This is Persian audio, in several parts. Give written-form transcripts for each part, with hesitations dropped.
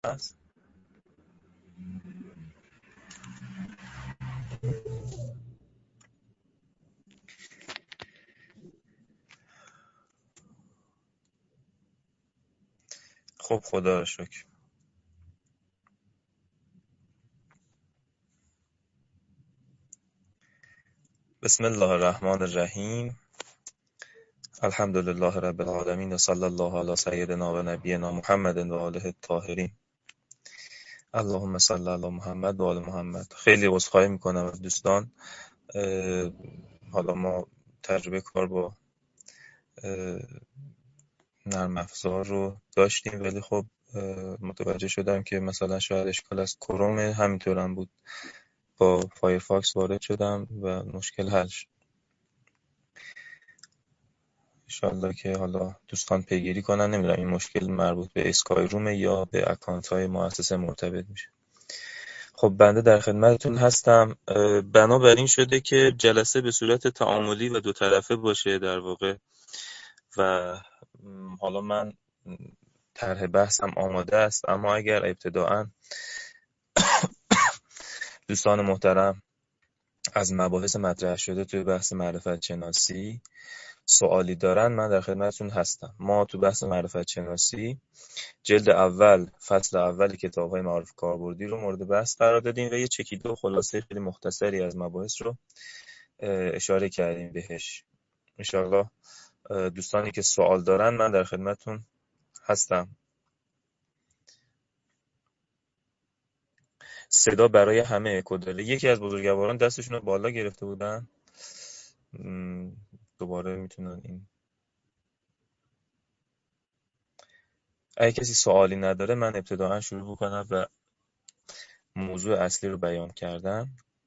هست. خب خدا رو شکر. بسم الله الرحمن الرحیم. الحمد لله رب العالمین و صلی الله علی سیدنا و نبینا محمد و آله الطاهرین. اللهم صل علی محمد و آل محمد. خیلی عذرخواهی میکنم از دوستان. حالا ما تجربه کار با نرم افزار رو داشتیم، ولی خب متوجه شدم که مثلا شاید اشکال از کروم، همینطورم بود. با فایرفاکس وارد شدم و مشکل حل شد. انشالله که حالا دوستان پیگیری کنن. نمیدونم این مشکل مربوط به اسکای رومه یا به اکانت های مؤسسه مرتبط میشه. خب بنده در خدمتتون هستم. بنابراین شده که جلسه به صورت تعاملی و دو طرفه باشه در واقع، و حالا من طرح بحثم آماده است، اما اگر ابتداءً دوستان محترم از مباحث مطرح شده توی بحث معرفت شناسی سوالی دارن، من در خدمتتون هستم. ما تو بحث معرفت شناسی جلد اول فصل اول کتاب‌های معارف کاربردی رو مورد بحث قرار دادیم و یه چکیده و خلاصه خیلی مختصری از مباحث رو اشاره کردیم بهش. انشالله دوستانی که سوال دارن من در خدمتتون هستم. صدا برای همه کداله. یکی از بزرگواران دستشون رو بالا گرفته بودن، دوباره میتونن این. اگه کسی سوالی نداره من ابتداً شروع بکنم و موضوع اصلی رو بیان کردم.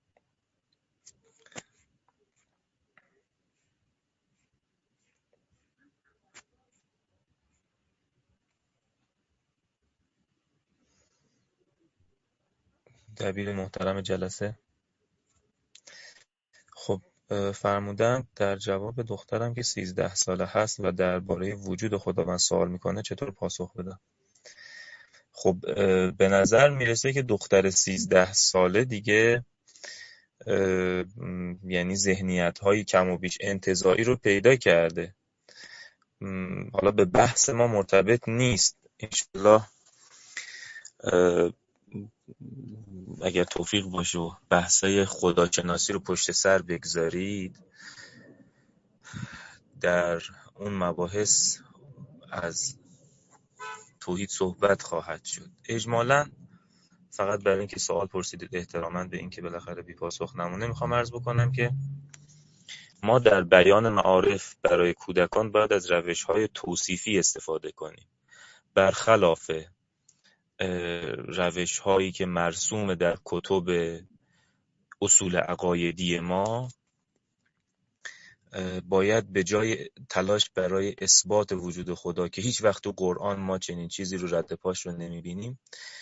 دبیر محترم جلسه خب فرمودن در جواب دخترم که 13 ساله هست و درباره وجود خداوند سوال میکنه چطور پاسخ بدم. خب به نظر میرسه که دختر 13 ساله دیگه یعنی ذهنیت های کم و بیش انتزاعی رو پیدا کرده. حالا به بحث ما مرتبط نیست. انشالله اگر توفیق باشه و بحثای خداشناسی رو پشت سر بگذارید، در اون مباحث از توحید صحبت خواهد شد. اجمالاً فقط برای اینکه سوال پرسیدید احتراما به اینکه بالاخره بی پاسخ نمونه، میخوام عرض بکنم که ما در بیان معارف برای کودکان باید از روش‌های توصیفی استفاده کنیم، برخلاف روش‌هایی که مرسوم در کتب اصول عقایدی ما. باید به جای تلاش برای اثبات وجود خدا که هیچ وقت تو قرآن ما چنین چیزی رو رد پاش رو نمیبینیم،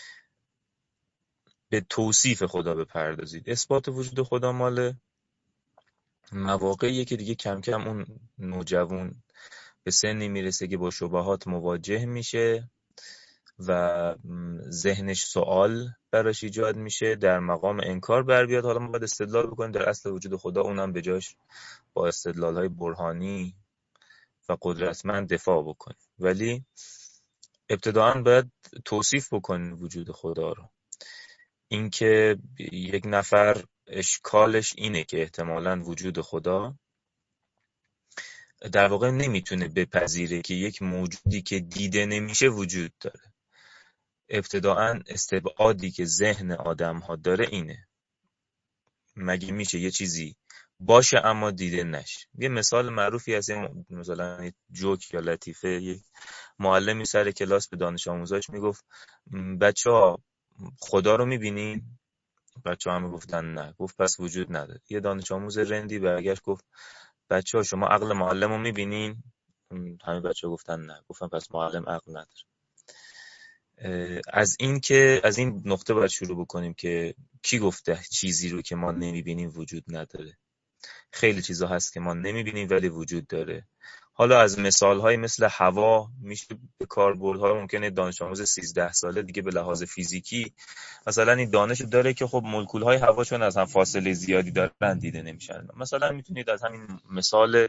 به توصیف خدا بپردازید. اثبات وجود خدا مال مواقعیه که دیگه کم کم اون نوجوان به سنی میرسه که با شبهات مواجه میشه و ذهنش سوال براش ایجاد میشه، در مقام انکار بر بیاد. حالا ما باید استدلال بکنیم در اصل وجود خدا، اونم به جاش با استدلال‌های برهانی و قدرتمند دفاع بکنیم، ولی ابتداعاً باید توصیف بکنیم وجود خدا رو. اینکه یک نفر اشکالش اینه که احتمالاً وجود خدا در واقع نمیتونه بپذیره که یک موجودی که دیده نمیشه وجود داره. ابتداعاً استبعادی که ذهن آدم ها داره اینه، مگه میشه یه چیزی باشه اما دیده نشه. یه مثال معروفی هست، مثلا جوک یا لطیفه، یک معلمی سر کلاس به دانش آموزاش میگفت بچه‌ها خدا رو میبینین؟ بچه‌ها همه گفتن نه. گفت پس وجود نداره. یه دانش آموز رندی برگشت گفت بچه‌ها شما عقل معلم رو میبینین؟ همه بچه‌ها گفتن نه. گفتن پس معلم عقل نداره. از این نقطه باید شروع بکنیم که کی گفته چیزی رو که ما نمیبینیم وجود نداره. خیلی چیزا هست که ما نمیبینیم ولی وجود داره. حالا از مثال‌های مثل هوا میشه به کاربردها ممکنه دانش آموز 13 ساله دیگه به لحاظ فیزیکی مثلا این دانش داره که خب مولکول‌های هوا چون از هم فاصله زیادی دارن دیده نمیشن. مثلا میتونید از همین مثال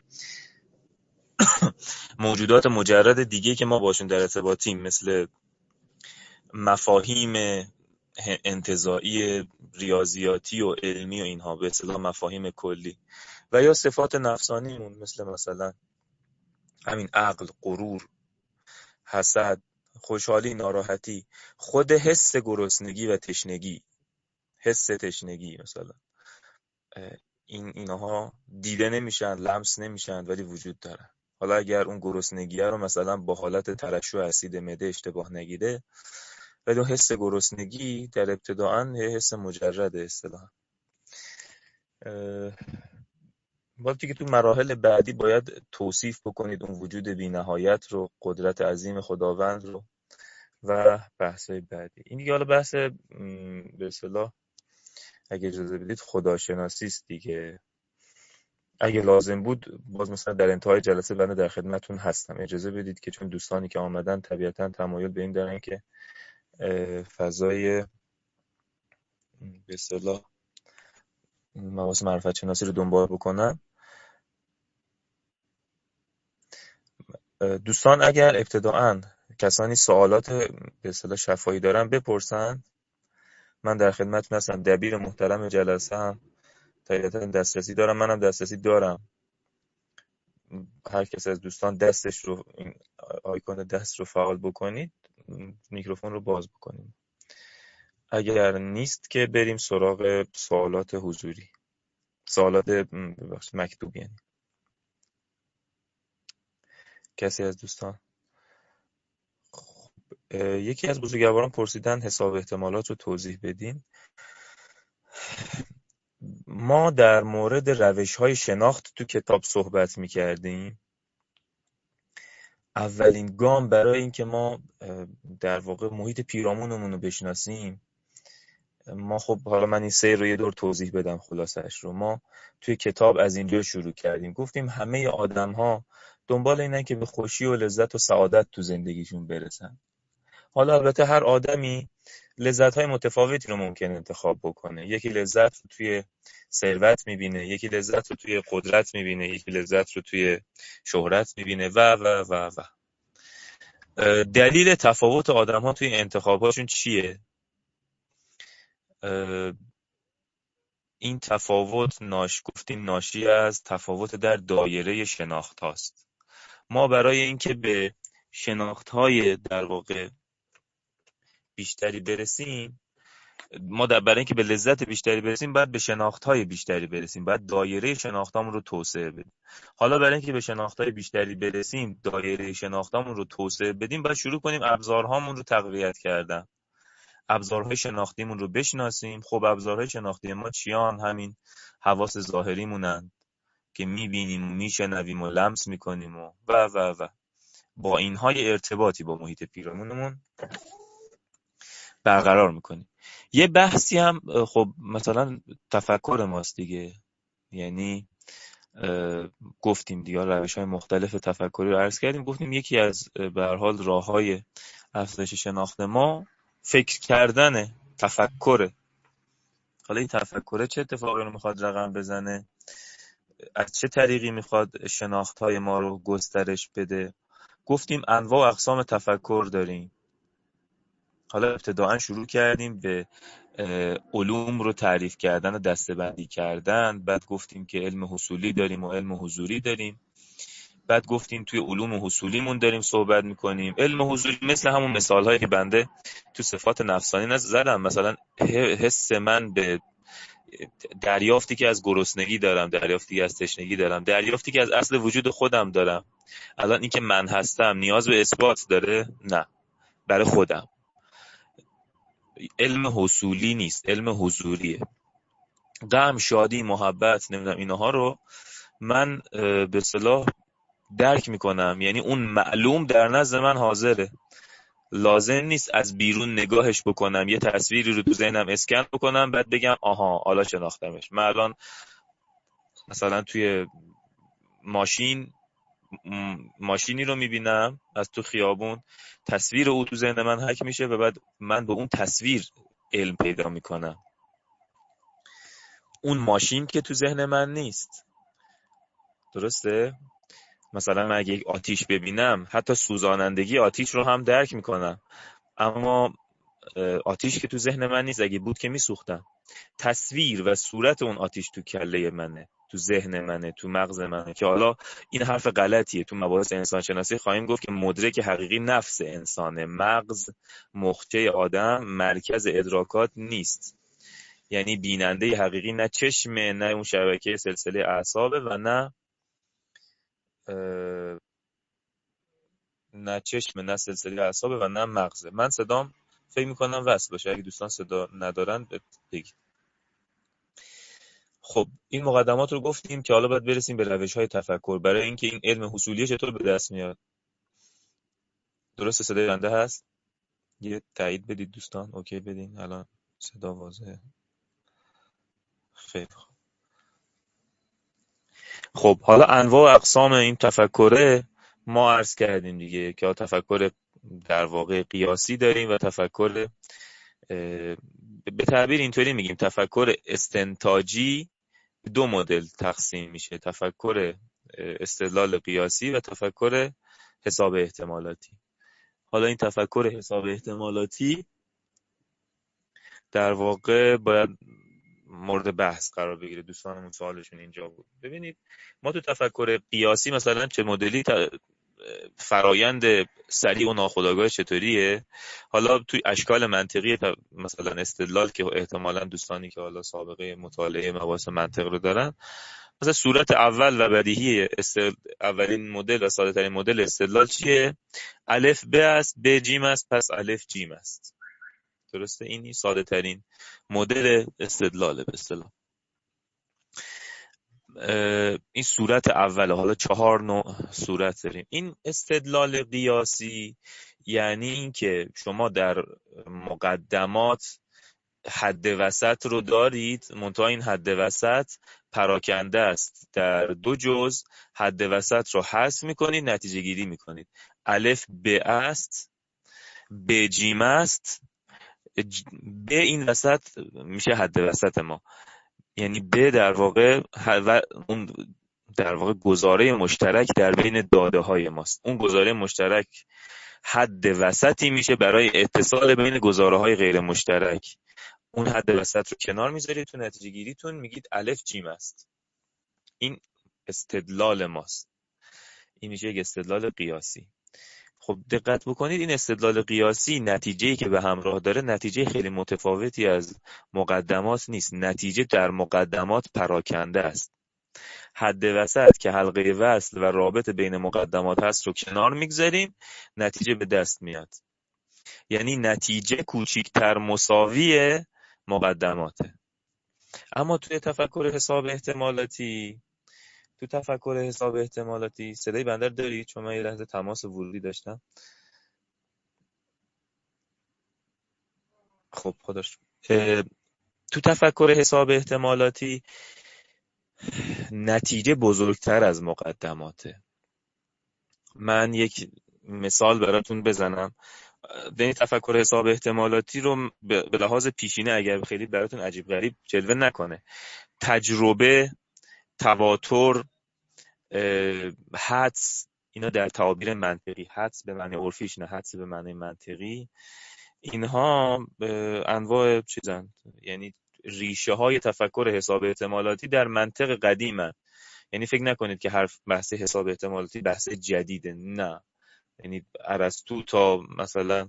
موجودات مجرد دیگه که ما باشون در ارتباطیم مثل مفاهیم انتزاعی ریاضیاتی و علمی و اینها، به اصطلاح مفاهیم کلی، و یا صفات نفسانیمون مثلا همین عقل، غرور، حسد، خوشحالی، ناراحتی، خود حس گرسنگی و تشنگی، حس تشنگی مثلا، اینها دیده نمیشن، لمس نمیشن، ولی وجود دارن. حالا اگر اون گرسنگی رو مثلا با حالت ترشح اسید معده اشتباه نگیره، ولی اون حس گرسنگی در ابتداً حس مجرد اصطلاحاً. باید دیگه تو مراحل بعدی باید توصیف بکنید اون وجود بی‌نهایت رو، قدرت عظیم خداوند رو و بحث‌های بعدی. این دیگه حالا بحث به اصطلاح اگه اجازه بدید خداشناسی است دیگه. اگه لازم بود باز مثلا در انتهای جلسه بنده در خدمتون هستم. اجازه بدید که چون دوستانی که آمدن طبیعتاً تمایل به این دارن که فضای به اصطلاح مباحث معرفت شناسی رو دنبال بکنن. دوستان اگر ابتداءً کسانی سوالات به اصطلاح شفاهی دارن بپرسن، من در خدمتتون هستم. دبیر محترم جلسه هم طبیعتاً دسترسی دارم، منم دسترسی دارم. هر کس از دوستان دستش رو این آیکون دست رو فعال بکنید، میکروفون رو باز بکنید. اگر نیست که بریم سراغ سوالات حضوری، سوالات مکتوب. یعنی کسی از دوستان؟ یکی از بزرگواران پرسیدن حساب احتمالات رو توضیح بدین. ما در مورد روش‌های شناخت تو کتاب صحبت می‌کردیم. اولین گام برای اینکه ما در واقع محیط پیرامونمون رو بشناسیم، ما خب حالا من این سیر رو یه دور توضیح بدم خلاصش رو. ما توی کتاب از اینجا شروع کردیم، گفتیم همه آدم‌ها دنبال اینن که به خوشی و لذت و سعادت تو زندگیشون برسن. حالا البته هر آدمی لذت‌های متفاوتی رو ممکن انتخاب بکنه. یکی لذت رو توی ثروت می‌بینه، یکی لذت رو توی قدرت می‌بینه، یکی لذت رو توی شهرت می‌بینه و. دلیل تفاوت آدم‌ها توی انتخاب‌هاشون چیه؟ این تفاوت گفتیم ناشی از تفاوت در دایره شناخت هاست. ما برای اینکه به شناخت‌های در واقع بیشتری برسیم، برای اینکه به لذت بیشتری برسیم باید به شناخت‌های بیشتری برسیم، باید دایره شناختامون رو توسعه بدیم. حالا برای اینکه به شناخت‌های بیشتری برسیم، دایره شناختامون رو توسعه بدیم، باید شروع کنیم ابزارهامون رو تقویت کردن. ابزارهای شناختیمون رو بشناسیم. خب ابزارهای شناختی ما چیان؟ همین حواس ظاهریمونن که می‌بینیم و میشنویم و لمس می‌کنیم و با اینها یه ارتباطی با محیط پیرامونمون برقرار می‌کنیم. یه بحثی هم خب مثلا تفکر ماست دیگه. یعنی گفتیم دیگه روش‌های مختلف تفکری رو عرض کردیم. گفتیم یکی از به هر حال راه‌های افزایش شناخت ما فکر کردنه، تفکره. حالا این تفکره چه اتفاقی رو میخواد رقم بزنه؟ از چه طریقی میخواد شناخت‌های ما رو گسترش بده؟ گفتیم انواع و اقسام تفکر داریم. حالا ابتداءً شروع کردیم به علوم رو تعریف کردن و دسته‌بندی کردن. بعد گفتیم که علم حصولی داریم و علم حضوری داریم. بعد گفتیم توی علوم حصولیمون داریم صحبت میکنیم. علم حضوری مثل همون مثال‌هایی که بنده تو صفات نفسانی زدم، مثلا حس من به دریافتی که از گرسنگی دارم، دریافتی که از تشنگی دارم، دریافتی که از اصل وجود خودم دارم. الان این که من هستم نیاز به اثبات داره؟ نه، برای خودم. علم حصولی نیست، علم حضوریه. غم، شادی، محبت، نمیدونم اینها رو من به اصطلاح درک میکنم. یعنی اون معلوم در نزد من حاضره، لازم نیست از بیرون نگاهش بکنم، یه تصویری رو تو ذهنم اسکن بکنم بعد بگم آها حالا شناختمش. من الان مثلا توی ماشین ماشینی رو میبینم از تو خیابون، تصویر او تو ذهن من حک میشه و بعد من به اون تصویر علم پیدا میکنم. اون ماشین که تو ذهن من نیست. درسته؟ مثلا من اگه یک آتیش ببینم حتی سوزانندگی آتیش رو هم درک میکنم، اما آتیش که تو ذهن من نیست، اگه بود که میسوختم. تصویر و صورت اون آتیش تو کله منه، تو ذهن منه، تو مغز منه، که حالا این حرف غلطیه. تو مباحث انسان شناسی خواهیم گفت که مدرک حقیقی نفس انسانه، مغز مخچه آدم مرکز ادراکات نیست. یعنی بیننده حقیقی نه چشمه، نه اون شبکه سلسله اعصابه و نه چشم، نه سلسله اعصابه و نه مغزه. من صدام فکر میکنم وصل باشه، اگه دوستان صدا ندارن بگید. خب این مقدمات رو گفتیم که حالا باید برسیم به روش‌های تفکر برای اینکه این علم حصولی چطور به دست میاد. درسته صدای بنده هست؟ یه تایید بدید دوستان. اوکی بدین. الان صدا واضحه. خیلی خوب. خب حالا انواع و اقسام این تفکره ما عرض کردیم دیگه، که تفکر در واقع قیاسی داریم و تفکر به تعبیر اینطوری میگیم تفکر استنتاجی. دو مدل تقسیم میشه: تفکر استدلال قیاسی و تفکر حساب احتمالاتی. حالا این تفکر حساب احتمالاتی در واقع باید مورد بحث قرار بگیره. دوستانمون سوالشون اینجا بود. ببینید ما تو تفکر قیاسی مثلا چه مدلی فرایند سریع و ناخودآگاه چطوریه. حالا توی اشکال منطقی مثلا استدلال که احتمالاً دوستانی که حالا سابقه مطالعه مباحث منطق رو دارن، مثلا صورت اول و بدیهی اولین مدل و ساده ترین مدل استدلال چیه؟ الف ب است، ب جیم است، پس الف جیم است. درسته؟ این ساده ترین مدل استدلاله به اصطلاح. این صورت اوله. حالا 4 نوع صورت داریم. این استدلال قیاسی یعنی این که شما در مقدمات حد وسط رو دارید، منتها این حد وسط پراکنده است در دو جزء. حد وسط رو حذف میکنید، نتیجه گیری میکنید. الف ب است، ب جیم است، ب این وسط میشه حد وسط ما. یعنی ب در واقع اون در واقع گزاره مشترک در بین داده های ماست. اون گزاره مشترک حد وسطی میشه برای اتصال بین گزاره های غیر مشترک. اون حد وسط رو کنار میذارید، تو نتیجه گیریتون میگید الف جیم است. این استدلال ماست. این میشه یک استدلال قیاسی. خب دقت بکنید این استدلال قیاسی نتیجه‌ای که به همراه داره نتیجه خیلی متفاوتی از مقدمات نیست. نتیجه در مقدمات پراکنده است. حد وسط که حلقه وصل و رابط بین مقدمات هست رو کنار میگذاریم، نتیجه به دست میاد. یعنی نتیجه کوچکتر مساوی مقدماته. اما توی تفکر حساب احتمالاتی صدای بنده رو دارید؟ چون من یه لحظه تماس ورودی داشتم. خب خودش تو تفکر حساب احتمالاتی نتیجه بزرگتر از مقدماته. من یک مثال براتون بزنم. این تفکر حساب احتمالاتی رو به لحاظ پیشینه اگر خیلی براتون عجیب غریب جلوه نکنه، تجربه، تواتر، حدس، اینا در تعابیر منطقی، حدس به معنی عرفیش نه حدس به معنی منطقی، اینها انواع چیزن. یعنی ریشه های تفکر حساب احتمالاتی در منطق قدیمن. یعنی فکر نکنید که حرف بحث حساب احتمالاتی بحث جدیده، نه. یعنی ارسطو تا مثلا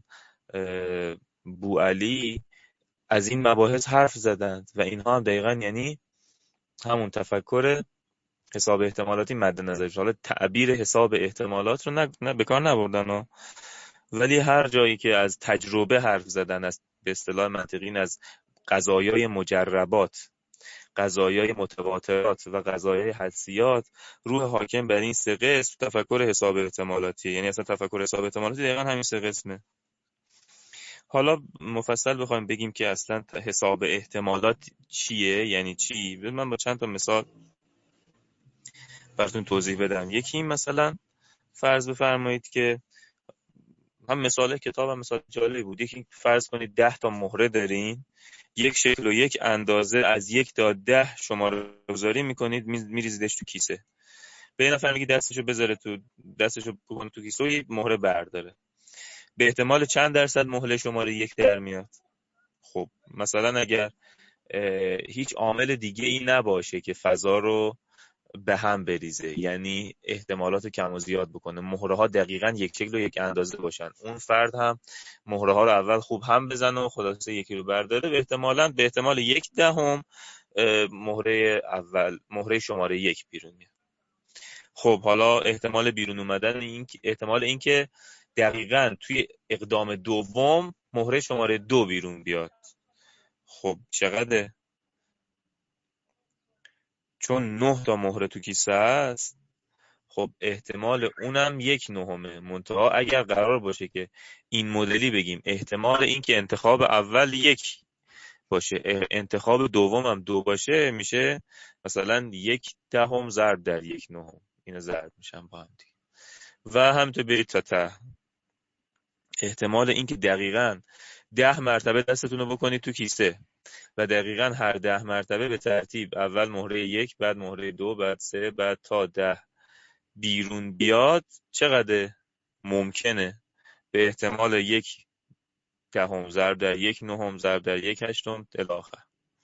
بوعلی از این مباحث حرف زدند و اینها هم دقیقاً یعنی همون تفکر حساب احتمالاتی مد نظرش. حالا تعبیر حساب احتمالات رو نه به کار نبردن، ولی هر جایی که از تجربه حرف زدن، از به اصطلاح منطقی از قضایای مجربات، قضایای متواترات و قضایای حدسیات، روح حاکم بر این سه قسم تفکر حساب احتمالاتی. یعنی اصلا تفکر حساب احتمالاتی دقیقاً همین سه قسمه. حالا مفصل بخوایم بگیم که اصلا حساب احتمالات چیه، یعنی چی، من با چند تا مثال براتون توضیح بدم. یکی مثلا فرض بفرمایید که هم مثال کتاب هم مثال جالبی بود. یکی فرض کنید 10 تا مهره دارین، یک شکل و یک اندازه از 1 تا 10 شماره گذاری میکنید، میریزیدش تو کیسه. به این نفر میگی دستشو بکنه تو کیسه و یک مهره برداره. به احتمال چند درصد مهره شماره 1 در میاد؟ خب مثلا اگر هیچ عامل دیگه ای نباشه که فضا رو به هم بریزه، یعنی احتمالات کم و زیاد بکنه، مهره ها دقیقاً یک شکل و یک اندازه باشن، اون فرد هم مهره ها رو اول خوب هم بزنه و خلاصه یکی رو برداره، به احتمال 1/10 مهره شماره 1 بیرون میاد. خب حالا احتمال این که دقیقاً توی اقدام دوم مهره شماره 2 بیرون بیاد، خب چقدر؟ چون 9 تا مهره تو کیسه است، خب احتمال اونم 1/9. منتها اگر قرار باشه که این مدلی بگیم احتمال این که انتخاب اول 1 باشه، انتخاب دوم هم 2 باشه، میشه مثلا 1/10 ضرب در 1/9. اینا ضرب میشن با هم دیگه و همینطور برید تا ته. احتمال این که دقیقاً 10 مرتبه دستتون رو بکنید تو کیسه و دقیقاً هر 10 مرتبه به ترتیب اول مهره 1، بعد مهره 2، بعد 3، بعد تا 10 بیرون بیاد، چقدر ممکنه؟ به احتمال 1/10 ضرب در 1/9 ضرب در 1/8 الی آخر.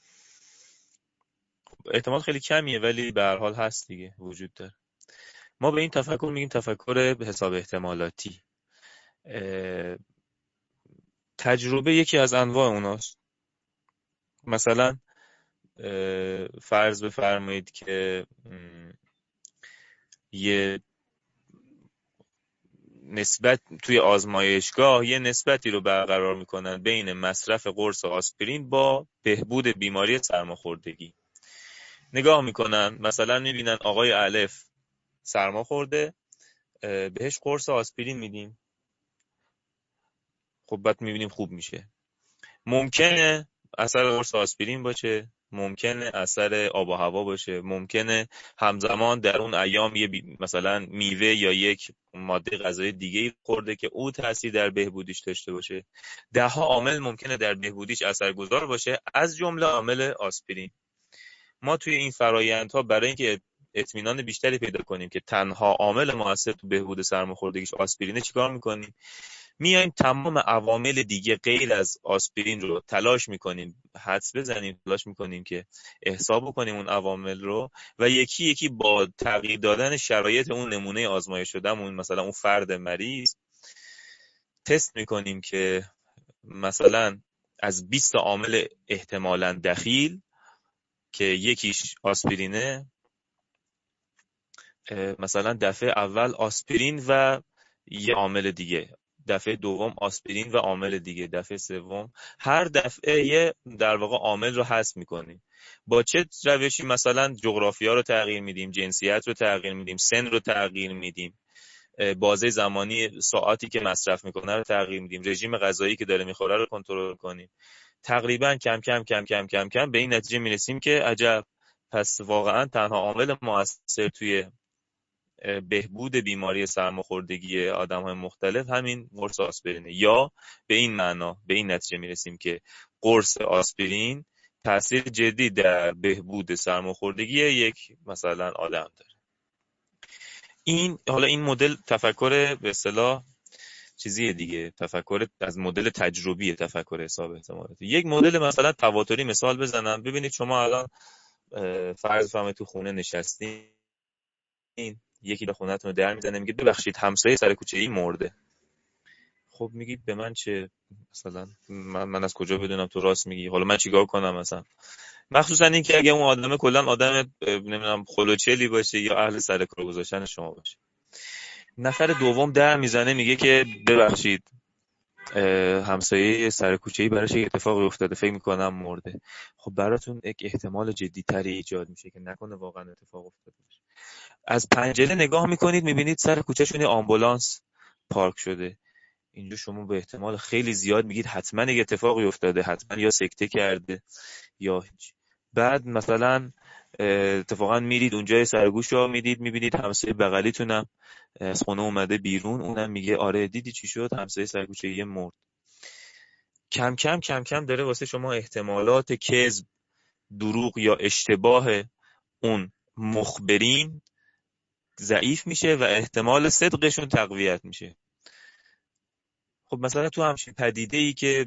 احتمال خیلی کمیه ولی به هر حال هست دیگه، وجود داره. ما به این تفکر میگیم تفکر به حساب احتمالاتی. تجربه یکی از انواع اوناست. مثلا فرض بفرمایید که یه نسبت توی آزمایشگاه یه نسبتی رو برقرار میکنن بین مصرف قرص آسپرین با بهبود بیماری سرماخوردگی. نگاه میکنن، مثلا میبینن آقای الف سرماخورده، بهش قرص آسپرین میدیم، خب بعد میبینیم خوب میشه. ممکنه اثر قرص آسپرین باشه، ممکنه اثر آب و هوا باشه، ممکنه همزمان در اون ایام مثلا میوه یا یک ماده غذایی دیگه خورده که او تأثیر در بهبودیش داشته باشه. 10 عامل ممکنه در بهبودیش اثرگذار باشه، از جمله عامل آسپرین. ما توی این فرآیندها برای اینکه اطمینان بیشتری پیدا کنیم که تنها عامل مؤثر تو بهبود سرماخوردگیش آسپرینه، چیکار میکنیم؟ میایم تمام عوامل دیگه غیر از آسپرین رو تلاش میکنیم حدس بزنیم، تلاش میکنیم که احساب بکنیم اون عوامل رو و یکی یکی با تغییر دادن شرایط اون نمونه آزمایش شدهمون، مثلا اون فرد مریض، تست میکنیم که مثلا از 20 عامل احتمالاً دخیل که یکیش آسپرینه، مثلا دفعه اول آسپرین و یه عامل دیگه، دفعه دوم آسپرین و عامل دیگه، دفعه سوم هر دفعه یه در واقع عامل رو حذف میکنیم. با چه روشی؟ مثلا جغرافیا رو تغییر میدیم، جنسیت رو تغییر میدیم، سن رو تغییر میدیم، بازه زمانی ساعتی که مصرف میکنه رو تغییر میدیم، رژیم غذایی که داره میخوره رو کنترل کنیم. تقریبا کم کم کم کم کم کم به این نتیجه میرسیم که عجب، پس واقعا تنها عامل مؤثر توی بهبود بیماری سرماخوردگی آدم‌های مختلف همین قرص آسپرینه. یا به این معنا به این نتیجه میرسیم که قرص آسپرین تاثیر جدی در بهبود سرماخوردگی یک مثلا آدم داره. این مدل تفکر به اصطلاح چیزیه دیگه، تفکر از مدل تجربی تفکر حساب احتمالاتی. یک مدل مثلا تواتری مثال بزنم. ببینید شما الان فرض فرمایید تو خونه نشستین، یکی به خونه‌تون رو در میزنه، میگه ببخشید همسایه سر کوچه ای مرده. خب میگید به من چه؟ مثلا من از کجا بدونم تو راست میگی؟ حالا من چیکار کنم مثلا؟ مخصوصا این که اگه اون آدم کلا آدم نمیدونم خلوچلی باشه یا اهل سر کار گذاشتن شما باشه. نفر دوم در میزنه میگه که ببخشید همسایه سر کوچه‌ای براش یک اتفاقی افتاده، فکر میکنم مرده. خب براتون یک احتمال جدی‌تری ایجاد میشه که نکنه واقعا اتفاق افتاده باشه. از پنجره نگاه میکنید میبینید سر کوچه‌شون آمبولانس پارک شده. اینجا شما به احتمال خیلی زیاد میگید حتما یک اتفاقی افتاده، حتما یا سکته کرده یا هیچ. بعد مثلا اتفاقا میرید اونجا سرگوش رو میبینید همسایه بغلیتونم از خونه اومده بیرون، اونم میگه آره دیدی چی شد، همسایه سرگوشه یه مرد. کم کم داره واسه شما احتمالات کذب، دروغ یا اشتباه اون مخبرین ضعیف میشه و احتمال صدقشون تقویت میشه. خب مثلا تو همچین پدیده ای که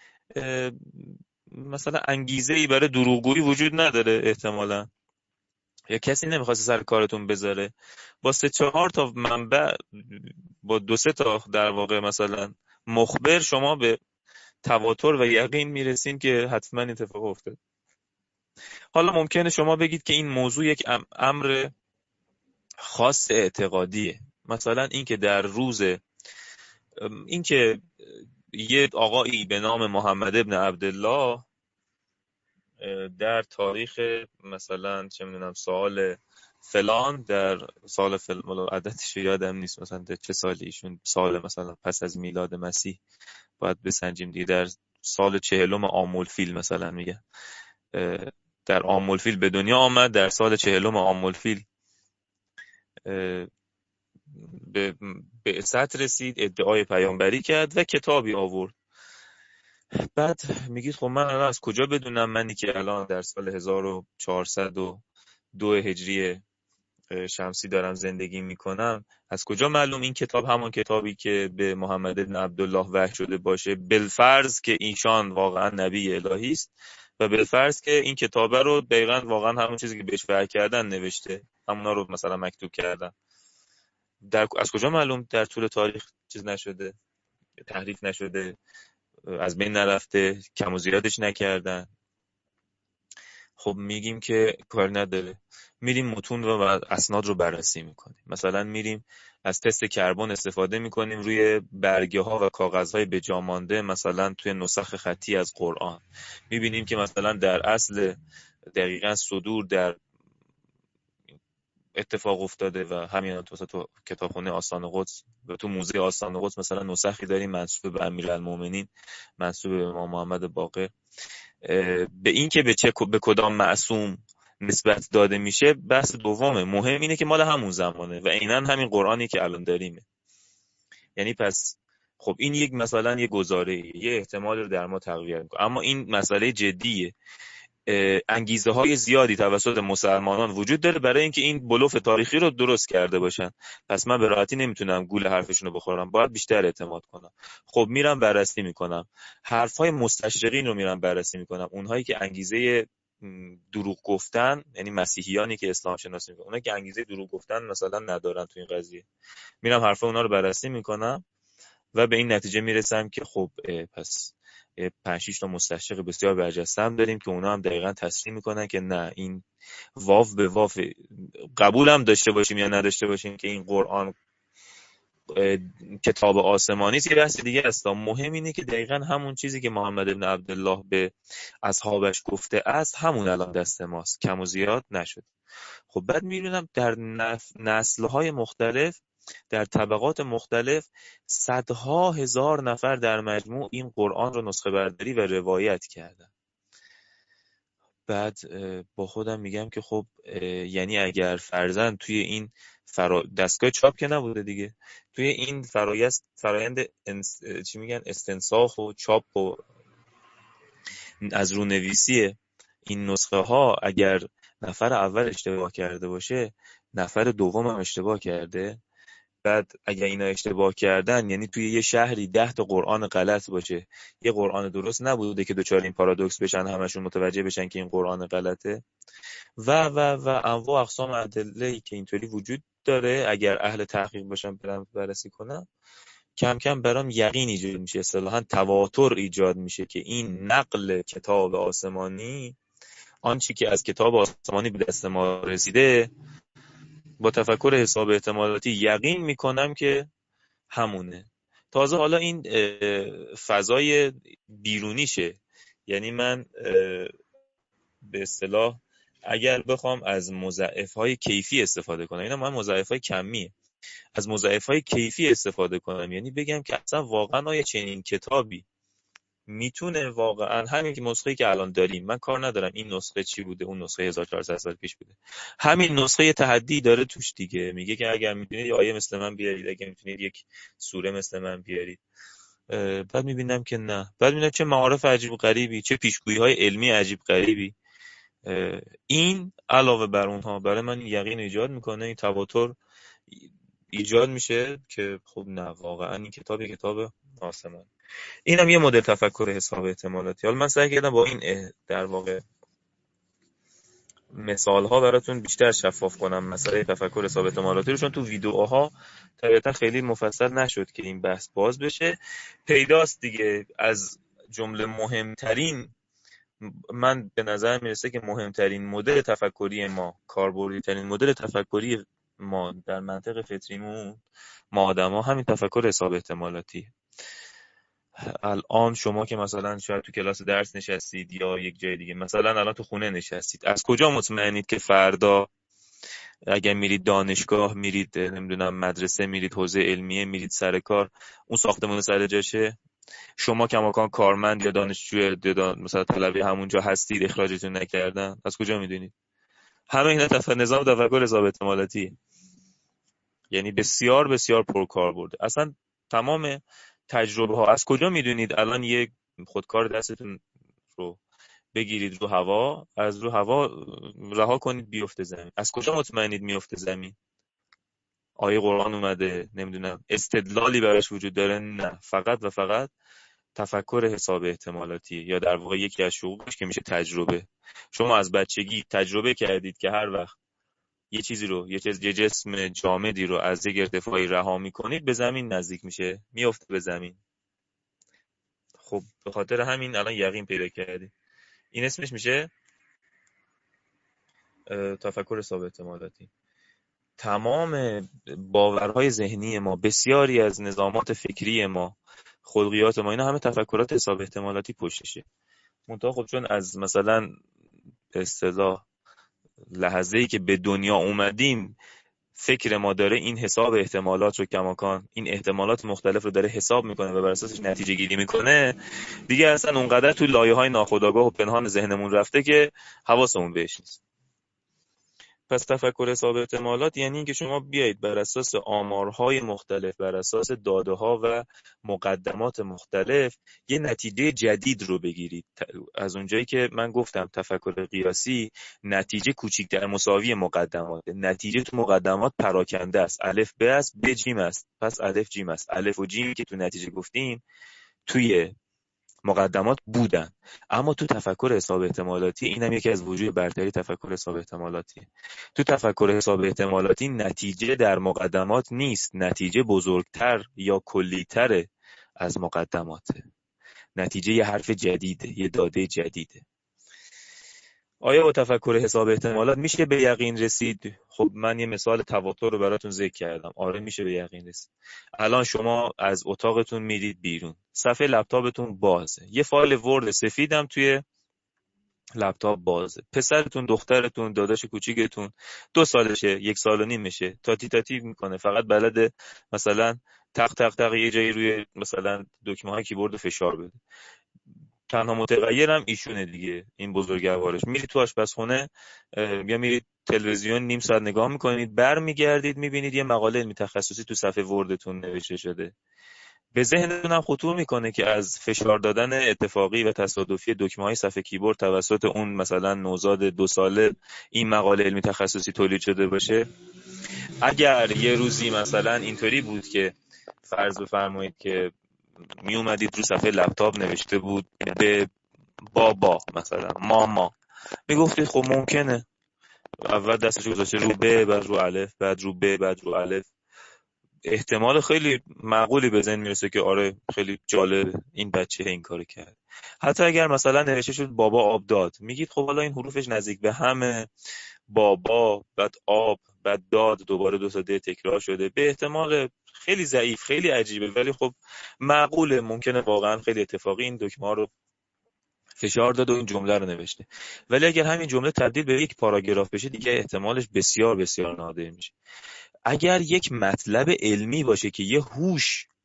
مثلا انگیزه ای برای دروغگویی وجود نداره احتمالاً، یا کسی نمیخواسته سر کارتون بذاره، با 3-4 تا منبع، با 2-3 تا در واقع مثلا مخبر، شما به تواتر و یقین میرسین که حتما اتفاق افتاد. حالا ممکنه شما بگید که این موضوع یک امر خاص اعتقادیه، مثلا اینکه در روز اینکه یه آقایی به نام محمد ابن عبدالله در تاریخ مثلا چه میدونم سال فلان، در سال فلان عددش یادم نیست مثلا در چه سالی ایشون، سال مثلا پس از میلاد مسیح باید بسنجیم دیگه، در سال 40 آمولفیل مثلا میگه، در آمولفیل به دنیا آمد، در سال 40 آمولفیل به بعثت رسید، ادعای پیامبری کرد و کتابی آورد. بعد میگید خب من الان از کجا بدونم، منی که الان در سال 1402 هجری شمسی دارم زندگی میکنم، از کجا معلوم این کتاب همون کتابی که به محمد بن عبدالله وحی شده باشه، بالفرض که ایشان واقعا نبی الهی است و بالفرض که این کتابه رو دقیقاً واقعا همون چیزی که بهش وحی کردن نوشته، همونا رو مثلا مکتوب کردن. از کجا معلوم در طول تاریخ چیز نشده، تحریف نشده، از بین نرفته، کم و زیادش نکردن؟ خب میگیم که کار نداره، میریم متون و اسناد رو بررسی میکنیم. مثلا میریم از تست کربن استفاده میکنیم روی برگه ها و کاغذ های به جا مانده، مثلا توی نسخ خطی از قرآن، میبینیم که مثلا در اصل دقیقاً صدور در اتفاق افتاده و همین تو کتابخونه آستان قدس و تو موزه آستان قدس مثلا نسخی داریم منسوب به امیرالمومنین، منسوب به امام محمد باقر. به این که به کدام معصوم نسبت داده میشه بحث دومه، مهم اینه که مال همون زمانه و عیناً همین قرآنی که الان داریمه. یعنی پس خب این یک مثلا یه گزاره، یه احتمال رو در ما تقویت میکنه، اما این مسئله جدیه. انگیزه های زیادی توسط مسلمانان وجود داره برای اینکه این بلوف تاریخی رو درست کرده باشن، پس من به راحتی نمیتونم گول حرفشون رو بخورم، باید بیشتر اعتماد کنم. خب میرم بررسی میکنم، حرفای مستشرقین رو میرم بررسی میکنم، اونهایی که انگیزه دروغ گفتن، یعنی مسیحیانی که اسلام شناسی میکنن، اونایی که انگیزه دروغ گفتن مثلا ندارن تو این قضیه، میرم حرفای اونا رو بررسی میکنم و به این نتیجه میرسم که خب پس 5-6 تا مستشرق بسیار برجسته هم داریم که اونا هم دقیقاً تصریح میکنن که نه، این واو به واو، قبول هم داشته باشیم یا نداشته باشیم که این قرآن کتاب آسمانی است، یه بحث دیگه است. مهم اینه که دقیقاً همون چیزی که محمد ابن عبدالله به اصحابش گفته است همون الان دست ماست، کم و زیاد نشد. خب بعد میبینم در نسل‌های مختلف، در طبقات مختلف، صدها هزار نفر در مجموع این قرآن رو نسخه برداری و روایت کردن. بعد با خودم میگم که خب یعنی اگر فرضاً توی این دستگاه چاپ که نبوده دیگه، توی این فرایند چی میگن استنساخ و چاپ و از رونویسی این نسخه ها، اگر نفر اول اشتباه کرده باشه، نفر دوم هم اشتباه کرده. بعد اگر اینا اشتباه کردن، یعنی توی یه شهری 10 تا قرآن غلط باشه، یه قرآن درست نبوده که دوچار این پارادوکس بشن، همشون متوجه بشن که این قرآن غلطه و انواع اقسام ادله‌ای که اینطوری وجود داره. اگر اهل تحقیق باشن برام بررسی کنم، کم کم برام یقین ایجاد میشه، اصطلاحاً تواتر ایجاد میشه که این نقل کتاب آسمانی، آنچه که از کتاب آسمانی به دست ما رسیده، با تفکر حساب احتمالاتی یقین میکنم که همونه. تازه حالا این فضای بیرونیشه، یعنی من به اصطلاح اگر بخوام از مضاعف‌های کیفی استفاده کنم، اینا من مضاعف‌های کمیه، از مضاعف‌های کیفی استفاده کنم، یعنی بگم که اصلا واقعا آیا چنین کتابی میتونه واقعا همین که نسخه‌ای که الان داریم، من کار ندارم این نسخه چی بوده، اون نسخه 1400 سال پیش بوده، همین نسخه تحدی داره توش دیگه، میگه که اگر میتونید یه آیه مثل من بیارید، اگر میتونید یک سوره مثل من بیارید. بعد میبینم که نه، بعد میبینم چه معارف عجیب و غریبی، چه پیشگویی‌های علمی عجیب غریبی. این علاوه بر اونها برای من یقین ایجاد میکنه، این تواتر ایجاد میشه که خب نه، واقعا این کتاب آسمان. اینم یه مدل تفکر حساب احتمالاتی. حالا من سعی کردم با این در واقع مثال ها براتون بیشتر شفاف کنم مسئله تفکر حساب احتمالاتی رو، چون تو ویدیوها طبیعتا خیلی مفصل نشد که این بحث باز بشه. پیداست دیگه، از جمله مهمترین، من به نظر میرسه که مهمترین مدل تفکری ما، کاربردی ترین مدل تفکری ما در منطق فطریمون، ما آدما، همین تفکر حساب احتمالاتی. الان شما که مثلا شاید تو کلاس درس نشستید یا یک جای دیگه، مثلا الان تو خونه نشستید، از کجا مطمئنید که فردا اگر میرید دانشگاه، میرید نمیدونم مدرسه، میرید حوزه علمیه، میرید سر کار، اون ساختمون سر جاشه؟ شما کماکان کارمند یا دانشجو مثلا طلبه همونجا هستید، اخراجتون نکردن، از کجا میدونید؟ همه اینا نظام تفکر حساب احتمالاتی، یعنی بسیار بسیار پرکار برده. اصلا تمام تجربه ها، از کجا میدونید الان یک خودکار دستتون رو بگیرید رو هوا، از رو هوا رها کنید بیفته زمین، از کجا مطمئنید میفته زمین؟ آیه قرآن اومده، نمیدونم استدلالی براش وجود داره؟ نه، فقط و فقط تفکر حساب احتمالاتی، یا در واقع یکی از شعورش که میشه تجربه. شما از بچگی تجربه کردید که هر وقت یه چیزی رو، یه جسم جامدی رو از یک ارتفاعی رها میکنید، به زمین نزدیک میشه، میفته به زمین. خب به خاطر همین الان یقین پیدا کردید. این اسمش میشه تفکر حساب احتمالاتی. تمام باورهای ذهنی ما، بسیاری از نظامات فکری ما، خلقیات ما، اینا همه تفکرات حساب احتمالاتی پشتشه. منتها خب چون از مثلا به اصطلاح لحظه‌ای که به دنیا اومدیم فکر ما داره این حساب احتمالات رو کماکان، این احتمالات مختلف رو داره حساب میکنه و بر اساسش نتیجه گیری میکنه، دیگه اصلا اونقدر توی لایه‌های ناخودآگاه و پنهان ذهنمون رفته که حواسمون بهش نیست. پس تفکر حساب احتمالات یعنی اینکه شما بیایید بر اساس آمارهای مختلف، بر اساس داده‌ها و مقدمات مختلف یه نتیجه جدید رو بگیرید. از اونجایی که من گفتم تفکر قیاسی نتیجه کوچیک‌تر مساوی مقدمات، نتیجه تو مقدمات پراکنده است، الف ب است، ب جیم است، پس الف جیم است. الف و جیمی که تو نتیجه گفتیم توی مقدمات بودن، اما تو تفکر حساب احتمالاتی، اینم یکی از وجوه برتری تفکر حساب احتمالاتی، تو تفکر حساب احتمالاتی نتیجه در مقدمات نیست، نتیجه بزرگتر یا کلیتر از مقدماته، نتیجه یه حرف جدیده، یه داده جدیده. آیا با تفکر حساب احتمالات میشه به یقین رسید؟ خب من یه مثال تواتر رو براتون ذکر کردم. آره میشه به یقین رسید. الان شما از اتاقتون میرید بیرون، صفحه لپتاپتون بازه، یه فایل ورد سفیدم توی لپتاپ بازه، پسرتون، دخترتون، داداش کوچیکتون 2 سالشه، 1 سال و نیمشه، تاتی میکنه، فقط بلده مثلا تق تق تق یه جایی روی مثلا دکمه های کیبورد فشار بده. تنها متغیرم ایشونه دیگه، این بزرگوارش. میرید تو آشپزخونه یا میرید تلویزیون نیم ساعت نگاه میکنید، برمیگردید میبینید یه مقاله علمی تخصصی تو صفحه وردتون نوشته شده. به ذهنتون هم خطور میکنه که از فشار دادن اتفاقی و تصادفی دکمه‌های صفحه کیبورد توسط اون مثلا نوزاد 2 ساله این مقاله علمی تخصصی تولید شده باشه؟ اگر یه روزی مثلا اینطوری بود که فرض بفرمایید که می اومدید رو صفحه لپتاپ نوشته بود به بابا مثلا ماما، میگفتید خب ممکنه، اول دستش گذاشته رو ب، بعد رو الف، بعد رو ب، بعد رو الف، احتمال خیلی معقولی به ذهن میرسه که آره خیلی جالب این بچه این کارو کرد. حتی اگر مثلا نوشته شد بابا آب داد، میگید خب حالا این حروفش نزدیک به همه، بابا بعد آب بعد داد، دوباره 2 تا د تکرار شده، به احتمال خیلی ضعیف، خیلی عجیبه ولی خب معقوله، ممکنه واقعا خیلی اتفاقی این دکمه ها رو فشار داد و این جمله رو نوشته. ولی اگر همین جمله تبدیل به یک پاراگراف بشه دیگه احتمالش بسیار بسیار نادر میشه. اگر یک مطلب علمی باشه که یه هوش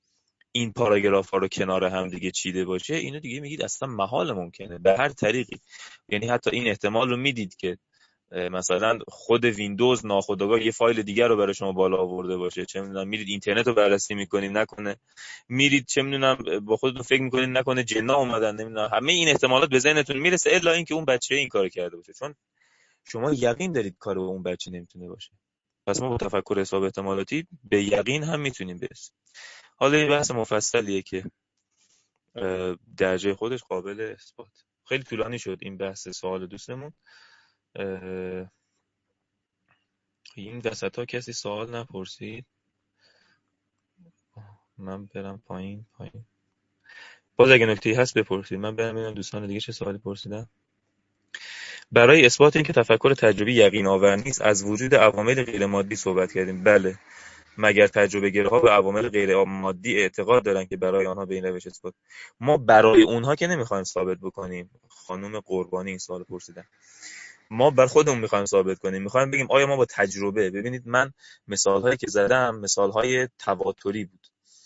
این پاراگراف ها رو کنار هم دیگه چیده باشه، اینو دیگه میگید اصلا محال ممکنه به هر طریقی. یعنی حتی این احتمال رو میدید که مثلا خود ویندوز ناخودآگاه یه فایل دیگر رو برای شما بالا آورده باشه، چه میدونم میرید اینترنت رو بررسی میکنید نکنه، میرید چه میدونم با خودتون فکر میکنید نکنه جنا اومدن، نمیدونم، همه این احتمالات به ذهنتون میرسه الا اینکه اون بچه این کارو کرده باشه، چون شما یقین دارید کار اون بچه نمیتونه باشه. پس ما با تفکر حساب احتمالاتی به یقین هم میتونیم برسیم. حالا این بحث مفصلیه که در جای خودش قابل اثبات. خیلی طولانی شد این بحث سوال دوستمون. این وسط ها کسی سوال نپرسید؟ من برم پایین. باز اگه نکته‌ای هست بپرسید، من برم ببینم دوستان دیگه چه سوالی پرسیدن. برای اثبات اینکه تفکر تجربی یقین آور نیست، از وجود عوامل غیر مادی صحبت کردیم. بله، مگر تجربه گرها به عوامل غیر مادی اعتقاد دارن که برای آنها به این روش اثبات؟ ما برای اونها که نمیخوایم ثابت بکنیم. خانم قربانی این سوال پرسیدن. ما بر خودمون میخوایم ثابت کنیم، میخوایم بگیم آیا ما با تجربه، ببینید من مثالهایی که زدم مثالهای تواتری بود.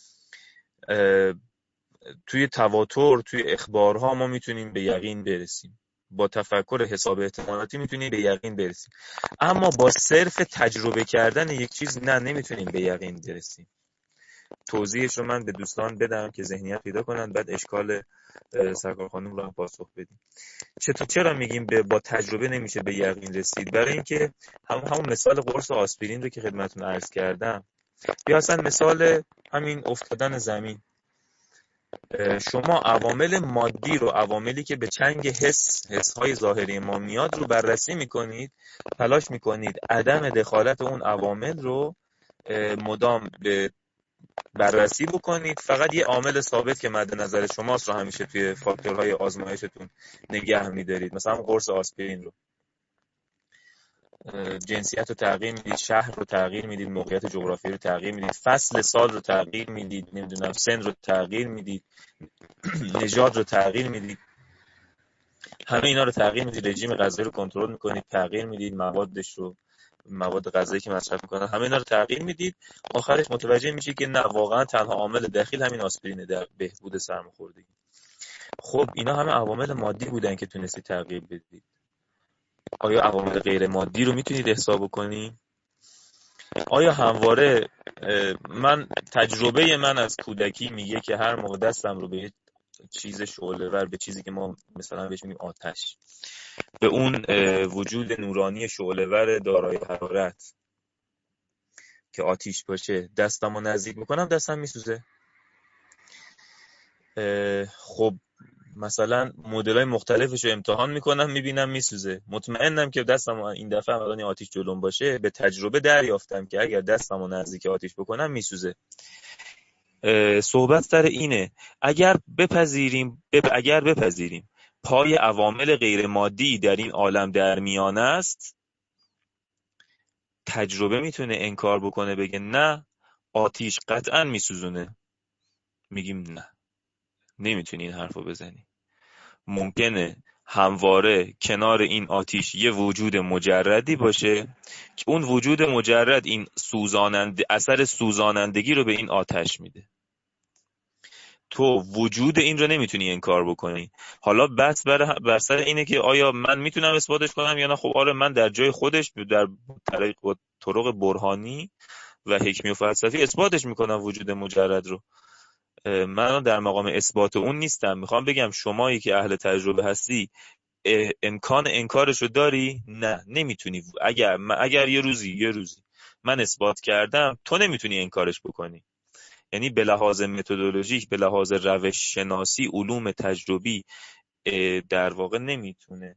توی تواتر، توی اخبارها ما میتونیم به یقین برسیم، با تفکر حساب احتمالاتی میتونیم به یقین برسیم، اما با صرف تجربه کردن یک چیز نه، نمیتونیم به یقین برسیم. توضیحش رو من به دوستان بدم که ذهنیت پیدا کنن، بعد اشکال سرکار خانم رو هم پاسخ بدیم. چرا میگیم با تجربه نمیشه به یقین رسید؟ برای اینکه همون مثال قرص آسپرین رو که خدمتتون عرض کردم، یا اصلا مثال همین افتادن زمین، شما عوامل مادی رو، عواملی که به چنگ حس‌های ظاهری ما میاد رو بررسی میکنید، تلاش میکنید عدم دخالت اون عوامل رو مدام به بررسی بکنید، فقط یه عامل ثابت که مد نظر شماست رو همیشه توی فاکتورهای آزمایشتون نگه میدارید. مثلا قرص آسپرین رو، جنسیت رو تغییر میدید، شهر رو تغییر میدید، موقعیت جغرافیایی رو تغییر میدید، فصل سال رو تغییر میدید، نمیدونم سن رو تغییر میدید، نژاد رو تغییر میدید، همه اینا رو تغییر میدید، رژیم غذایی رو کنترل میکنید، تغییر میدید موادش رو، مواد غذایی که مصرف میکنن همه اینا رو تغییر میدید، آخرش متوجه میشید که نه، واقعا تنها عامل دخیل همین آسپرینه در بهبود سرماخوردگی. خب اینا همه عوامل مادی بودن که تونستید تغییر بدید. آیا عوامل غیر مادی رو میتونید حساب کنید؟ آیا همواره تجربه من از کودکی میگه که هر موقع دستم رو به چیز شعله‌ور، به چیزی که ما مثلا بهش میگیم آتش، به اون وجود نورانی شعله‌ور دارای حرارت که آتیش باشه دستمو نزدیک میکنم دستم میسوزه؟ خب مثلا مدل‌های مختلفش رو امتحان میکنم میبینم میسوزه، مطمئنم که دستم این دفعه الان آتیش جلوم باشه به تجربه دریافتم که اگر دستمو نزدیک آتیش بکنم میسوزه. صحبت سر اینه اگر بپذیریم پای عوامل غیر مادی در این عالم در میان است، تجربه میتونه انکار بکنه بگه نه آتیش قطعا میسوزونه؟ میگیم نه، نمیتونی این حرفو بزنی. ممکنه همواره کنار این آتیش یه وجود مجردی باشه که اون وجود مجرد این اثر سوزانندگی رو به این آتش میده. تو وجود این رو نمیتونی انکار بکنی. حالا بحث بر سر اینه که آیا من میتونم اثباتش کنم یا نه. خب آره، من در جای خودش در طرق برهانی و حکمی و فلسفی اثباتش میکنم وجود مجرد رو. من در مقام اثبات اون نیستم. میخوام بگم شمایی که اهل تجربه هستی امکان انکارش رو داری؟ نه، نمیتونی. اگر یه روزی من اثبات کردم تو نمیتونی انکارش بکنی. یعنی به لحاظ متدولوژیک، به لحاظ روش شناسی، علوم تجربی در واقع نمیتونه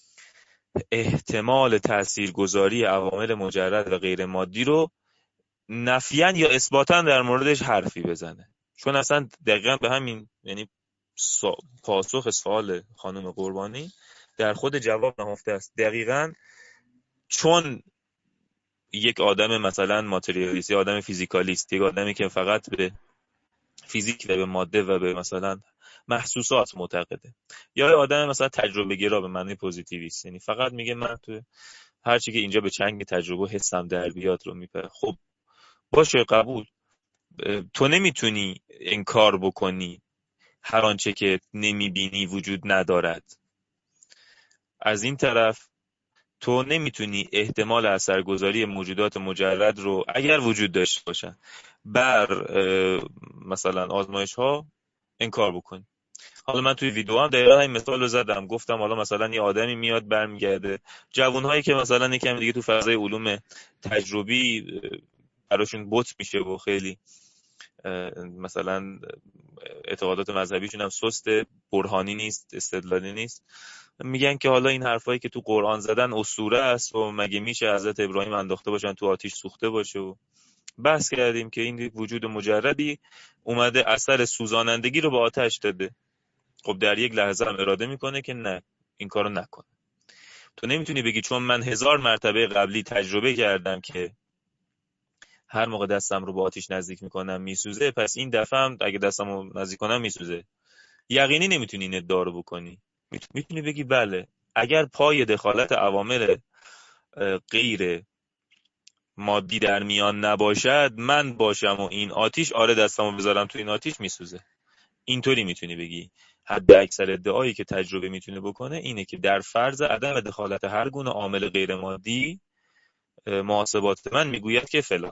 احتمال تاثیرگذاری عوامل مجرد و غیر مادی رو نفیاً یا اثباتاً در موردش حرفی بزنه، چون اصلا دقیقاً به همین، یعنی پاسخ سوال خانم قربانی در خود جواب نهفته است. دقیقاً چون یک آدم مثلا ماتریالیستی، آدم فیزیکالیست، یک آدمی که فقط به فیزیک و به ماده و به مثلا محسوسات معتقده، یا آدم مثلا تجربه گرا به معنی پوزیتیویست، یعنی فقط میگه من تو هر چی که اینجا به چنگ تجربه حسم در بیاد رو میپره. خب باشه، قبول. تو نمیتونی انکار بکنی هر آنچه که نمیبینی وجود ندارد. از این طرف تو نمیتونی احتمال اثرگذاری موجودات مجرد رو اگر وجود داشته باشن بر مثلا آزمایش ها انکار بکنی. حالا من توی ویدیو هم دقیقا این مثال رو زدم، گفتم حالا مثلا یه آدمی میاد برمیگرده، جوانهایی که مثلا یکم دیگه تو فضای علوم تجربی براشون بت میشه و خیلی مثلا اعتقادات مذهبیشون هم سسته، برهانی نیست، استدلالی نیست، میگن که حالا این حرفایی که تو قرآن زدن اسطوره است و مگه میشه حضرت ابراهیم انداخته باشن تو آتیش سوخته باشه. و بحث کردیم که این وجود مجردی اومده اثر سوزانندگی رو به آتش داده. خب در یک لحظه هم اراده میکنه که نه، این کارو نکن. تو نمیتونی بگی چون من 1000 مرتبه قبلی تجربه کردم که هر موقع دستم رو به آتیش نزدیک میکنم میسوزه، پس این دفعه هم اگه دستم رو نزدیک کنم میسوزه. یقینی نمیتونی این ادعا رو بکنی. میتونی بگی بله، اگر پای دخالت عوامل غیر مادی در میان نباشد، من باشم و این آتیش، آره دستمو بذارم تو این آتیش میسوزه. اینطوری میتونی بگی. حد اکثر ادعایی که تجربه میتونه بکنه اینه که در فرض عدم دخالت هر گونه عامل غیر مادی، محاسبات من میگوید که فلان.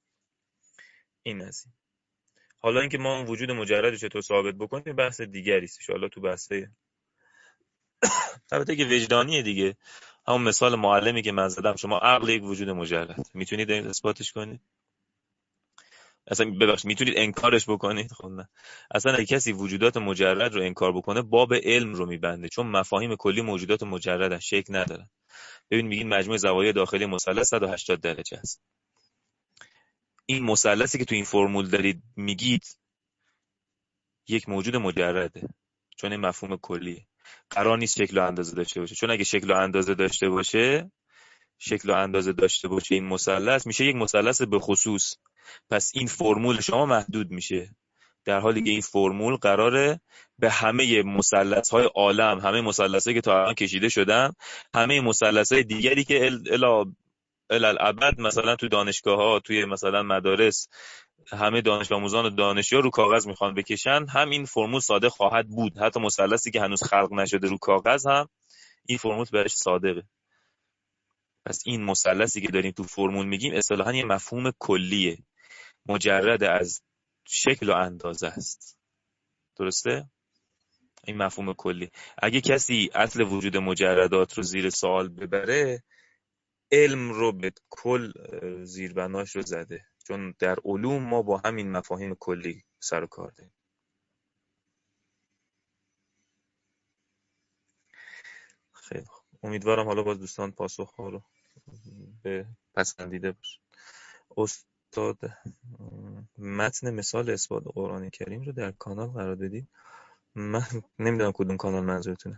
این از این. حالا اینکه ما اون وجود مجرد چطور ثابت بکنیم بحث دیگری است. ان تو بحثه البته که وجدانیه دیگه. همون مثال معلمی که من زدم، شما عقل یک وجود مجرد میتونید اثباتش کنید؟ اصلا ببخشید میتونید انکارش بکنید؟ خب نه. اصلا اگه کسی وجودات مجرد رو انکار بکنه باب علم رو میبنده، چون مفاهیم کلی موجودات مجردن، شکل ندارن. ببین میگین مجموع زوایای داخلی مثلث 180 درجه است. این مثلثی که تو این فرمول دارید میگید یک موجود مجرده، چون این مفهوم کلیه. قرار نیست شکل و اندازه داشته باشه، چون اگه شکل و اندازه داشته باشه، این مثلث میشه یک مثلث به خصوص. پس این فرمول شما محدود میشه، در حالی که این فرمول قراره به همه مثلث‌های عالم، همه مثلثایی که تا الان کشیده شدن، همه مثلث‌های دیگری که الابد مثلا تو دانشگاه‌ها، توی مثلا مدارس، همه دانش آموزان و دانشجو رو کاغذ میخوان بکشن، هم این فرمول صادق خواهد بود. حتی مثلثی که هنوز خلق نشده رو کاغذ هم این فرمول برش صادقه. پس این مثلثی که داریم تو فرمول میگیم اصطلاحاً یه مفهوم کلیه، مجرد از شکل و اندازه است. درسته؟ این مفهوم کلی. اگه کسی اصل وجود مجردات رو زیر سوال ببره، علم رو به کل زیربناش رو زده، چون در علوم ما با همین مفاهیم کلی سر و کار داریم. خیلی خوب. امیدوارم حالا باز دوستان پاسخ ها رو به پسندیده باشه. استاد، متن مثال اثبات قرآن کریم رو در کانال قرار دادید. من نمیدونم کدوم کانال منظورتونه.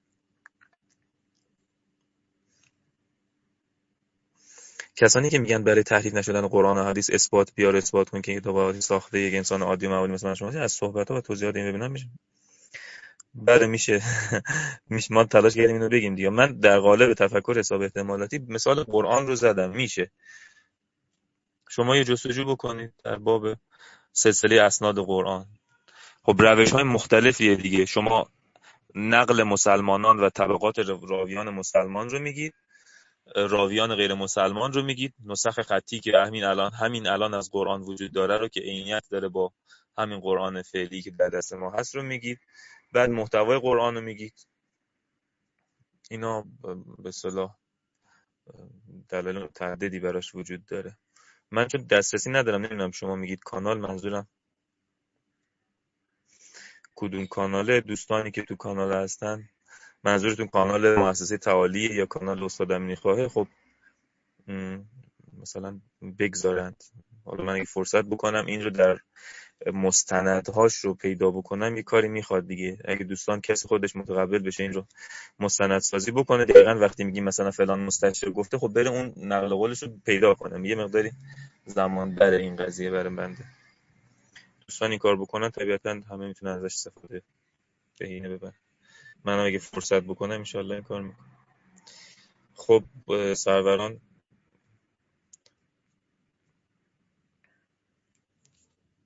کسانی که میگن برای تحریف نشدن قرآن و حدیث اثبات بیار، اثبات کن که این کتاب ساخته یک انسان عادی و معمولی مثل شما، از صحبت‌ها و توضیحات این ببینم میشه. بله میشه. میشه، ما تلاش کردیم اینو بگیم دیگه. من در قالب تفکر حساب احتمالاتی مثال قرآن رو زدم. میشه شما یه جستجو بکنید در باب سلسله اسناد قرآن. خب روش‌های مختلفیه دیگه. شما نقل مسلمانان و طبقات راویان مسلمان رو میگید، راویان غیر مسلمان رو میگید، نسخ خطی که همین الان از قرآن وجود داره رو که عینیت داره با همین قرآن فعلی که در دست ما هست رو میگید، بعد محتوای قرآن رو میگید. اینا به اصطلاح دلایل متعددی براش وجود داره. من چون دسترسی ندارم نمیدونم شما میگید کانال، منظورم کدوم کاناله؟ دوستانی که تو کانال هستن منظورتون کانال مؤسسه تعالی یا کانال استاد امینی خواهه؟ خب مثلا بگذارند. حالا من اگه فرصت بکنم این رو در مستندهاش رو پیدا بکنم یه کاری میخواد دیگه. اگه دوستان کسی خودش متقبل بشه این رو مستند سازی بکنه، دقیقاً وقتی میگیم مثلا فلان مستشار گفته، خب بره اون نقل قولش رو پیدا کنم. یه مقداری زمان بره این قضیه برام بنده. دوستان این کار بکنن طبیعتاً همه میتونن ازش استفاده بهینه ببرن. منم اگه فرصت بکنم ان شاء الله این کار میکنم. خب، سروران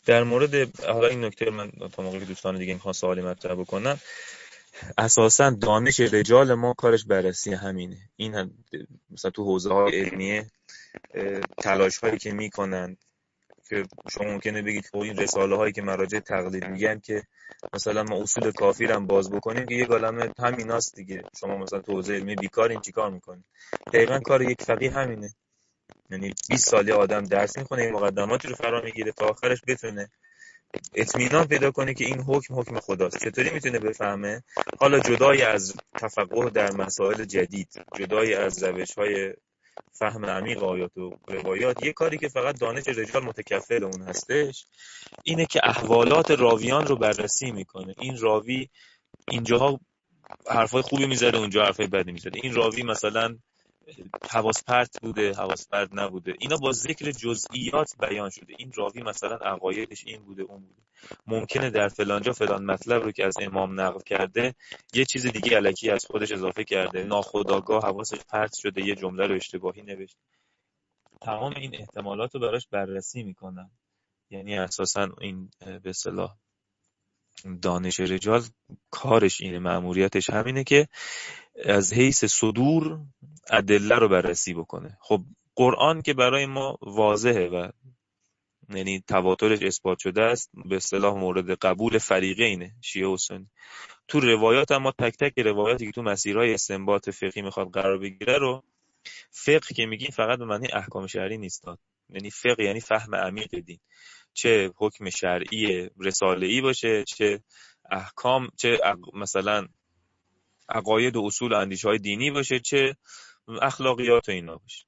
در مورد حالا این نکته من تا موقعی که دوستان دیگه میخوان سوالی مطرح بکنن، اساساً دانش رجال ما کارش بررسی همینه. این هم مثلا تو حوزه‌های علمیه تلاش هایی که میکنن که شما ممکنه بگید خب این رساله هایی که مراجع تقلید میگن که مثلا ما اصول کافی رو هم باز بکنیم که یه عالمه همیناست دیگه، شما مثلا تو حوزه علمی بیکارین چیکار میکنید؟ دقیقاً کار یک فقیه همینه. یعنی 20 سالی آدم درس میخونه، این مقدماتی رو فرا میگیره تا آخرش بتونه اطمینان پیدا کنه که این حکم خداست. چطوری میتونه بفهمه؟ حالا جدای از تفقه در مسائل جدید، جدای از روش‌های فهم عمیق آیات و روایات، یه کاری که فقط دانش رجال متکفل اون هستش اینه که احوالات راویان رو بررسی میکنه. این راوی اینجاها حرفای خوبی میزنه، اونجا حرفای بدی میزنه. این راوی مثلا حواس پرت بوده، حواس پرت نبوده، اینا با ذکر جزئیات بیان شده. این راوی مثلا عقایدش این بوده اون بوده، ممکنه در فلانجا فلان مطلب رو که از امام نقل کرده یه چیز دیگه الکی از خودش اضافه کرده، ناخودآگاه حواسش پرت شده یه جمله رو اشتباهی نوشته. تمام این احتمالات رو براش بررسی میکنن. یعنی اساسا این به اصطلاح دانش رجال کارش اینه، مأموریتش همینه که از حیث صدور ادله رو بررسی بکنه. خب قرآن که برای ما واضحه و یعنی تواترش اثبات شده است، به اصطلاح مورد قبول فریقینه، شیعه و سنی. تو روایات هم ما تک تک روایاتی که تو مسیرهای استنباط فقهی میخواد قرار بگیره رو، فقه که میگیم فقط به معنی احکام شرعی نیست، یعنی فقه یعنی فهم عمیق دین، چه حکم شرعی رساله‌ای باشه، چه احکام، چه مثلا عقاید و اصول و اندیشه‌های دینی باشه، چه اخلاقیات و اینا باشه.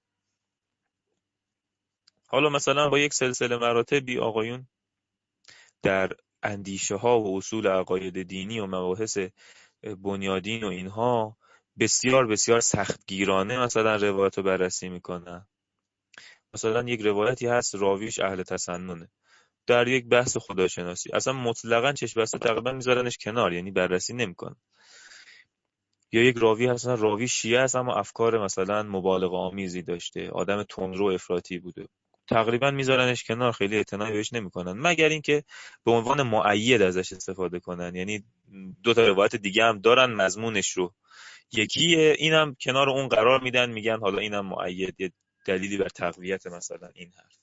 حالا مثلا با یک سلسله مراتبی آقایون در اندیشه ها و اصول عقاید دینی و مباحث بنیادین و اینها بسیار بسیار سختگیرانه مثلا روایت رو بررسی میکنن. مثلا یک روایتی هست راویش اهل تسننه، در یک بحث خداشناسی اصلا مطلقاً چشم بسته تقریبا میذارنش کنار، یعنی بررسی نمیکنن. یا یک راوی هست راوی شیعه است اما افکار مثلا مبالغه آمیزی داشته، آدم تندرو افراطی بوده، تقریبا میذارنش کنار، خیلی اعتنایی بهش نمیکنن، مگر اینکه به عنوان مؤید ازش استفاده کنن. یعنی دو تا روایت دیگه هم دارن مضمونش رو یکیه، اینم کنار اون قرار میدن، میگن حالا اینم مؤید، یه دلیلی بر تقویت مثلا این حرف.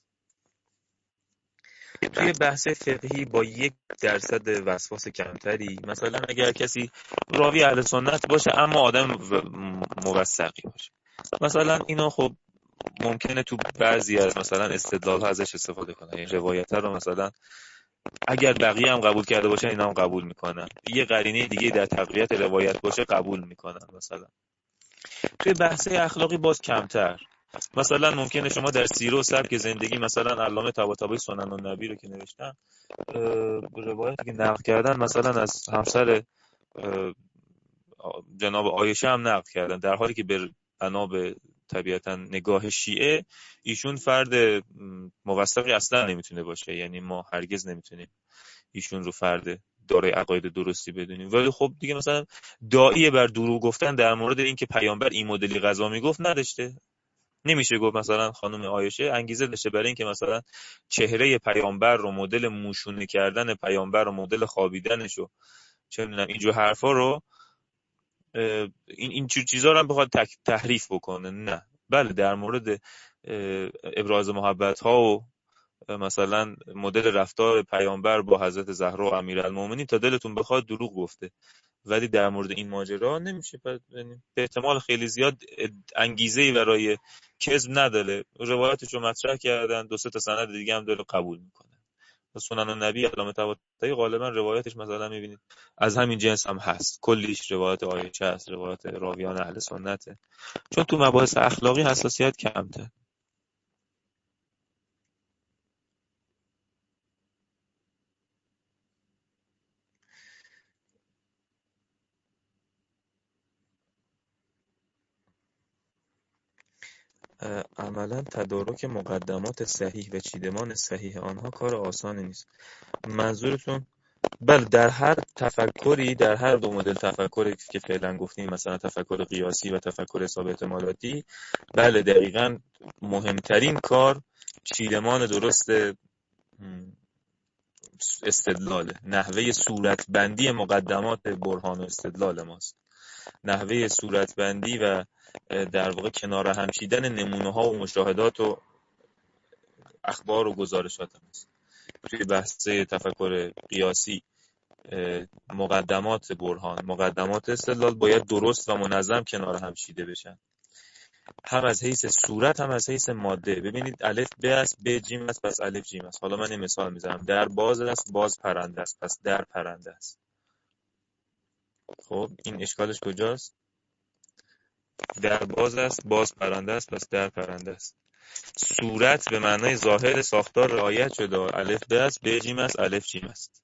توی بحث فقهی با 1% وسواس کمتری، مثلا اگر کسی راوی اهل سنت باشه اما آدم موثقی باشه، مثلا اینا خب ممکنه تو بعضی از مثلا استدلال ازش استفاده کنن. این روایت رو مثلا اگر بقیه هم قبول کرده باشن اینا هم قبول میکنن، یه قرینه دیگه در تقویت روایت باشه قبول میکنن. مثلا توی بحث اخلاقی باز کمتر. مثلا ممکنه شما در سیره و سبک زندگی مثلا علامه طباطبایی سنن النبی رو که نوشتن، روایتی که نقل کردن مثلا از همسر جناب عایشه هم نقل کردن، در حالی که بنا به طبیعتا نگاه شیعه ایشون فرد موثقی اصلا نمیتونه باشه، یعنی ما هرگز نمیتونیم ایشون رو فرد دارای عقاید درستی بدونیم. ولی خب دیگه مثلا داعیه بر دروغ گفتن در مورد اینکه پیامبر این مدلی غذا میگفت نداشته. نمیشه گفت مثلا خانم عایشه انگیزه داشته برای اینکه مثلا چهره پیامبر رو، مدل موشونه کردن پیامبر رو، مدل خوابیدنش رو، چه میدونم اینجور حرفا رو، این چیزا رو هم بخواد تحریف بکنه. نه، بله در مورد ابراز محبت ها و مثلا مدل رفتار پیامبر با حضرت زهرا و امیرالمومنین تا دلتون بخواد دروغ گفته، ولی در مورد این ماجرا نمیشه. به احتمال خیلی زیاد انگیزه‌ای برای کذب نداره، روایتش رو مطرح کردن، دو سه تا سند دیگه هم داره قبول میکنه. سنن النبی علامه طباطبایی غالبا روایتش مثلا میبینید از همین جنس هم هست، کلیش روایت عایشه هست، روایت راویان اهل سنته، چون تو مباحث اخلاقی حساسیت کمتر. عملا تدارک مقدمات صحیح و چیدمان صحیح آنها کار آسانی نیست. منظورتون؟ بله، در هر تفکری، در هر دو مدل تفکری که فعلا گفتیم، مثلا تفکر قیاسی و تفکر حساب احتمالاتی، بله دقیقاً مهمترین کار چیدمان درست استدلاله، نحوه صورتبندی مقدمات برهان و استدلال ماست، نحوه صورتبندی و در واقع کنار هم چیدن نمونه ها و مشاهدات و اخبار و گزارشات ماست. توی بحث تفکر قیاسی مقدمات برهان، مقدمات استدلال باید درست و منظم کنار هم چیده بشن، هم از حیث صورت هم از حیث ماده. ببینید الف ب است، ب جیم است، پس الف جیم است. حالا من این مثال میزنم، در باز است، باز پرنده است، پس در پرنده است. خب این اشکالش کجاست؟ در باز است، باز پرنده است، پس در پرنده است. صورت به معنای ظاهر ساختار رعایت شده، الف ب است، ب جیم است، الف جیم است.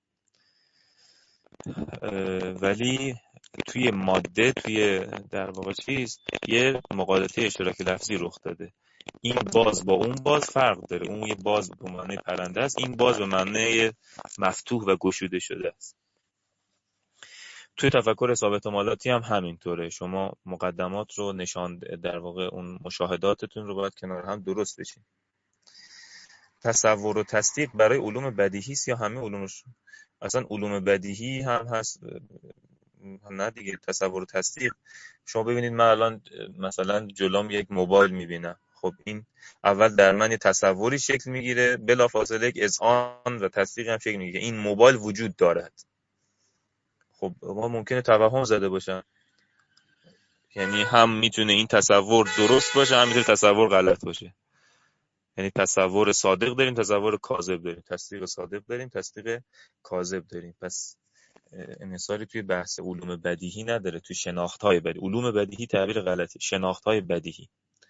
ولی توی ماده، توی در واقع چیز، یه مقالطه اشتراک لفظی رخ داده. این باز با اون باز فرق داره. اون یه باز به معنی پرنده است، این باز به معنی مفتوح و گشوده شده است. توی تفکر ثابت مالاتی هم همینطوره. شما مقدمات رو نشان، در واقع اون مشاهداتتون رو باید کنار هم درست بشین. تصور و تصدیق برای علوم بدیهی است یا همه علومش؟ اصلا علوم بدیهی هم هست، نه دیگه. تصور و تصدیق، شما ببینید من الان مثلا جلوم یک موبایل میبینم، خب این اول در من یه تصوری شکل میگیره، بلافاصله یک اذعان و تصدیق هم شکل میگیره، این موبایل وجود دارد. خب ما ممکنه توهم زده باشن، یعنی هم میتونه این تصور درست باشه، هم میتونه تصور غلط باشه. یعنی تصور صادق داریم، تصور کاذب داریم، تصدیق صادق داریم، تصدیق کاذب داریم. پس انحصاری توی بحث علوم بدیهی نداره، توی شناخت‌های بدیهی. علوم بدیهی تعبیر غلطی، شناخت‌های بدیهی.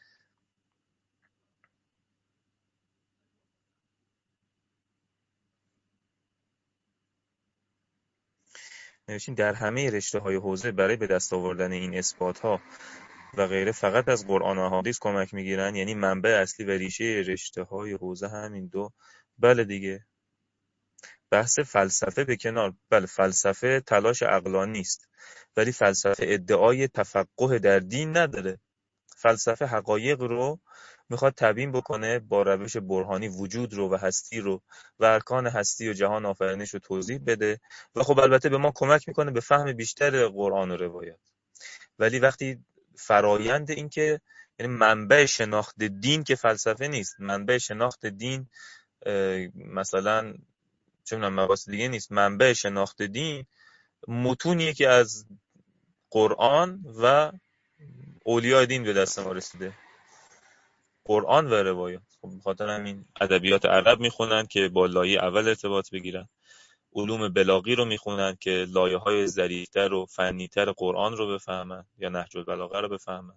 نوشتین در همه رشته‌های حوزه برای به دست آوردن این اثبات‌ها و غیره فقط از قرآن و احادیث کمک میگیرن، یعنی منبع اصلی و ریشه رشته‌های حوزه همین دو. بله دیگه. بحث فلسفه به کنار، بله فلسفه تلاش عقلانی است، ولی فلسفه ادعای تفقه در دین نداره. فلسفه حقایق رو میخواد تبیین بکنه، با روش برهانی وجود رو و هستی رو و ارکان هستی و جهان آفرینش رو توضیح بده و خب البته به ما کمک میکنه به فهم بیشتر قرآن و روایات. ولی وقتی فرایند این که یعنی منبع شناخت دین که فلسفه نیست، منبع شناخت دین مثلا چه می‌دونم مباحث دیگه نیست، منبع شناخت دین متونیه که از قرآن و اولیاء دین به دست ما رسیده، قرآن و روایات. خب بخاطر همین ادبیات عرب میخونن که با لایه اول ارتباط بگیرن، علوم بلاغی رو میخونن که لایه‌های ظریف‌تر و فنی‌تر قرآن رو بفهمن یا نهج البلاغه رو بفهمن،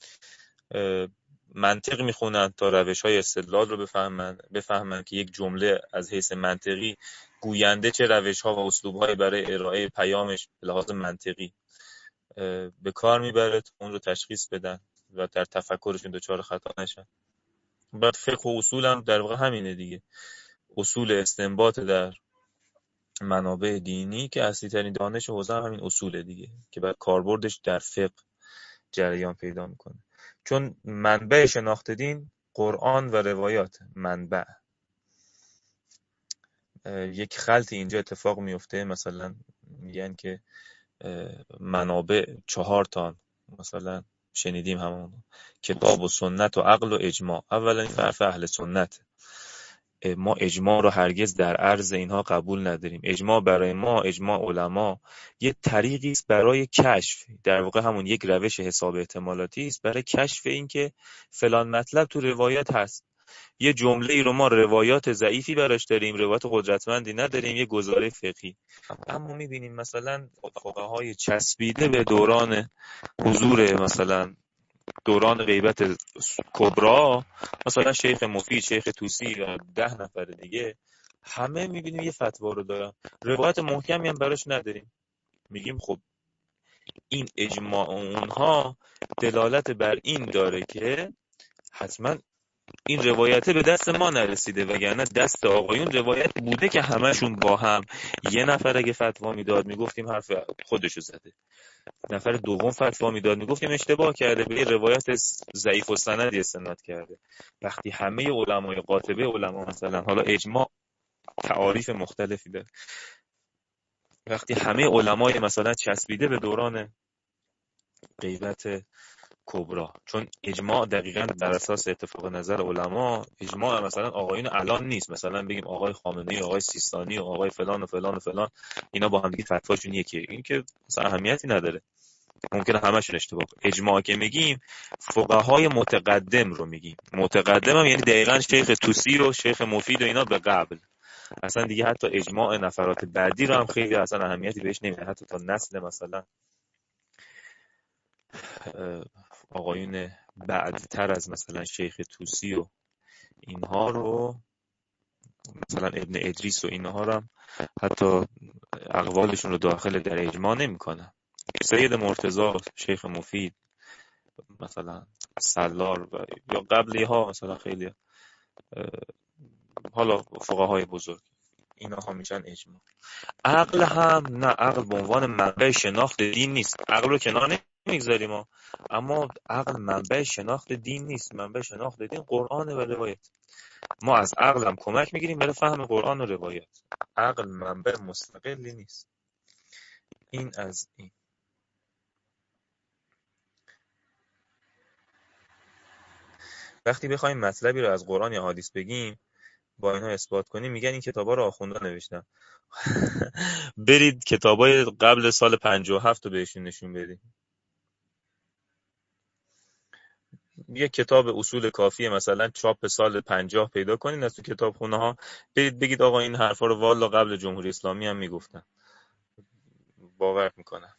منطق میخونن تا روش‌های استدلال رو بفهمن که یک جمله از حیث منطقی گوینده چه روش‌ها و اسلوب‌های برای ارائه پیامش به لحاظ منطقی به کار میبره تا اون رو تشخیص بدن و در تفکرشون دچار خطا نشن. بعد فقه و اصول هم در واقع همینه دیگه، اصول استنباط در منابع دینی که اصلی ترین دانش حوزه هم همین اصوله دیگه، که بعد کاربردش در فقه جریان پیدا میکنه. چون منبع شناخت دین قرآن و روایات، منبع. یک خلطی اینجا اتفاق میفته، مثلا میگن که منابع 4 تا، مثلا شنیدیم همون کتاب و سنت و عقل و اجماع. اولا این حرف اهل سنت، ما اجماع رو هرگز در عرض اینها قبول نداریم. اجماع برای ما، اجماع علما، یه طریقی است برای کشف، در واقع همون یک روش حساب احتمالاتی است برای کشف این که فلان مطلب تو روایت هست. یه جمله ای رو ما روایات ضعیفی براش داریم، روایات قدرتمندی نداریم، یه گزاره فقهی. اما می‌بینیم مثلا فقهای چسبیده به دوران حضور، مثلا دوران غیبت کبرا، مثلا شیخ مفید، شیخ طوسی و 10 نفر دیگه، همه می‌بینیم یه فتوا رو دارن، روایت محکمی هم براش نداریم. میگیم خب این اجماع اونها دلالت بر این داره که حتما این روایته به دست ما نرسیده، وگرنه دست آقایون روایت بوده که همشون با هم. یه نفر اگه فتوا میداد میگفتیم حرف خودشو زده، نفر دوم فتوا میداد میگفتیم اشتباه کرده، به روایت ضعیف و سندی استناد کرده. وقتی همه علمای قاطبه علما مثلا حالا اجماع تعاریف مختلفی داره. وقتی همه علمای مثلا چسبیده به دوران غیبت کبرا، چون اجماع دقیقاً بر اساس اتفاق نظر علما، اجماع مثلا آقایون الان نیست، مثلا بگیم آقای خامنه‌ای، آقای سیستانی و آقای فلان و فلان و فلان اینا با هم دیگه فتواشون یکیه، این که مثلا اهمیتی نداره، ممکنه همشون اشتباه کنه. اجماع که میگیم فقهای متقدم رو میگیم، متقدم هم یعنی دقیقاً شیخ طوسی و شیخ مفید و اینا به قبل، اصلا دیگه حتی اجماع نفرات بعدی رو هم خیلی اصلا اهمیتی بهش نمیده، حتی تا نسل مثلا آقایون بعدتر از مثلا شیخ طوسی و اینها رو، مثلا ابن ادریس و اینها رو هم حتی اقوالشون رو داخل در اجماع نمی‌کنن. سید مرتضی، شیخ مفید، مثلا سلار و یا قبلی ها مثلا خیلی حالا فقهای بزرگ اینا ها میشن اجماع. عقل هم نه، عقل به عنوان منبع شناخت دین نیست، عقل رو کنار نمیگذاریم ما، اما عقل منبع شناخت دین نیست. منبع شناخت دین قرآن و روایت، ما از عقل هم کمک میگیریم برای فهم قرآن و روایت، عقل منبع مستقلی نیست. این از این. وقتی بخوایم مطلبی رو از قرآن یا حدیث بگیم با اینها اثبات کنیم، میگن این کتابا رو آخوندا نوشتن. برید کتابای قبل سال 57 رو بهشون نشون بدید. یه کتاب اصول کافیه مثلا چاپ سال 50 پیدا کنین از تو کتابخونه ها، برید بگید آقا این حرفا رو والا قبل جمهوری اسلامی هم میگفتن، باور میکنن.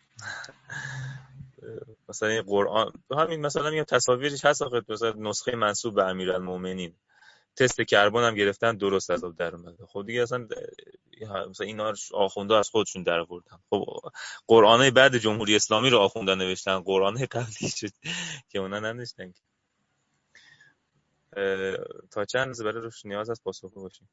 مثلا این قرآن همین مثلا میگم تصاویرش هست، مثلا نسخه منسوب به امیرالمومنین، تست کربن هم گرفتن درست از آب در اومده. خب دیگه اصلا مثلا اینا آخونده از خودشون در آوردن. خب قرآنای بعد جمهوری اسلامی رو آخونده نوشتن، قرآنای قبلی شد که اونا ننوشتن. تا چند اندازه برای روش نیاز است پاسخگو باشیم؟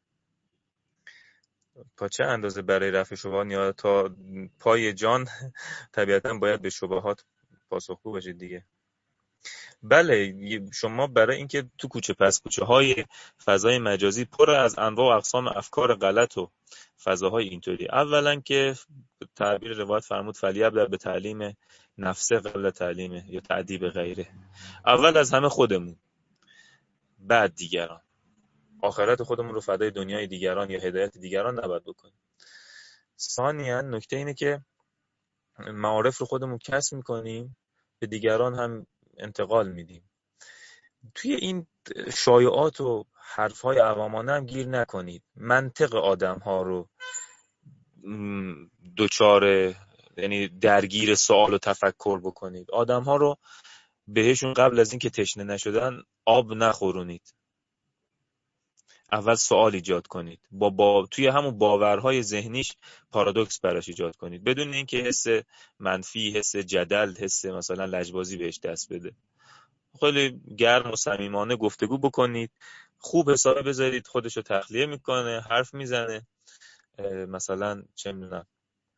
تا چه اندازه برای رفع شبهات نیاز؟ تا پای جان طبیعتا باید به شبهات پاسخگو باشید دیگه. بله، شما برای اینکه تو کوچه پس کوچه های فضای مجازی پر از انواع و اقسام افکار غلط و فضاهای اینطوری، اولا که تعبیر روایت فرمود فلیبدأ به تعلیم نفسه قبل تعلیمه یا تعدیب غیره، اول از همه خودمون بعد دیگران. آخرت خودمون رو فدای دنیای دیگران یا هدایت دیگران نباید بکنیم. ثانیاً نکته اینه که معارف رو خودمون کسب میکنیم، به دیگران هم انتقال میدیم. توی این شایعات و حرفهای عوامانه هم گیر نکنید، منطق آدم ها رو دوچار یعنی درگیر سوال و تفکر بکنید. آدم ها رو بهشون قبل از اینکه تشنه نشدن آب نخورونید، اول سوال ایجاد کنید، توی همون باورهای ذهنیش پارادوکس براش ایجاد کنید، بدون اینکه حس منفی، حس جدل، حس مثلا لجبازی بهش دست بده. خیلی گرم و صمیمانه گفتگو بکنید، خوب حساب بذارید خودشو تخلیه میکنه، حرف میزنه، مثلا چه میدونم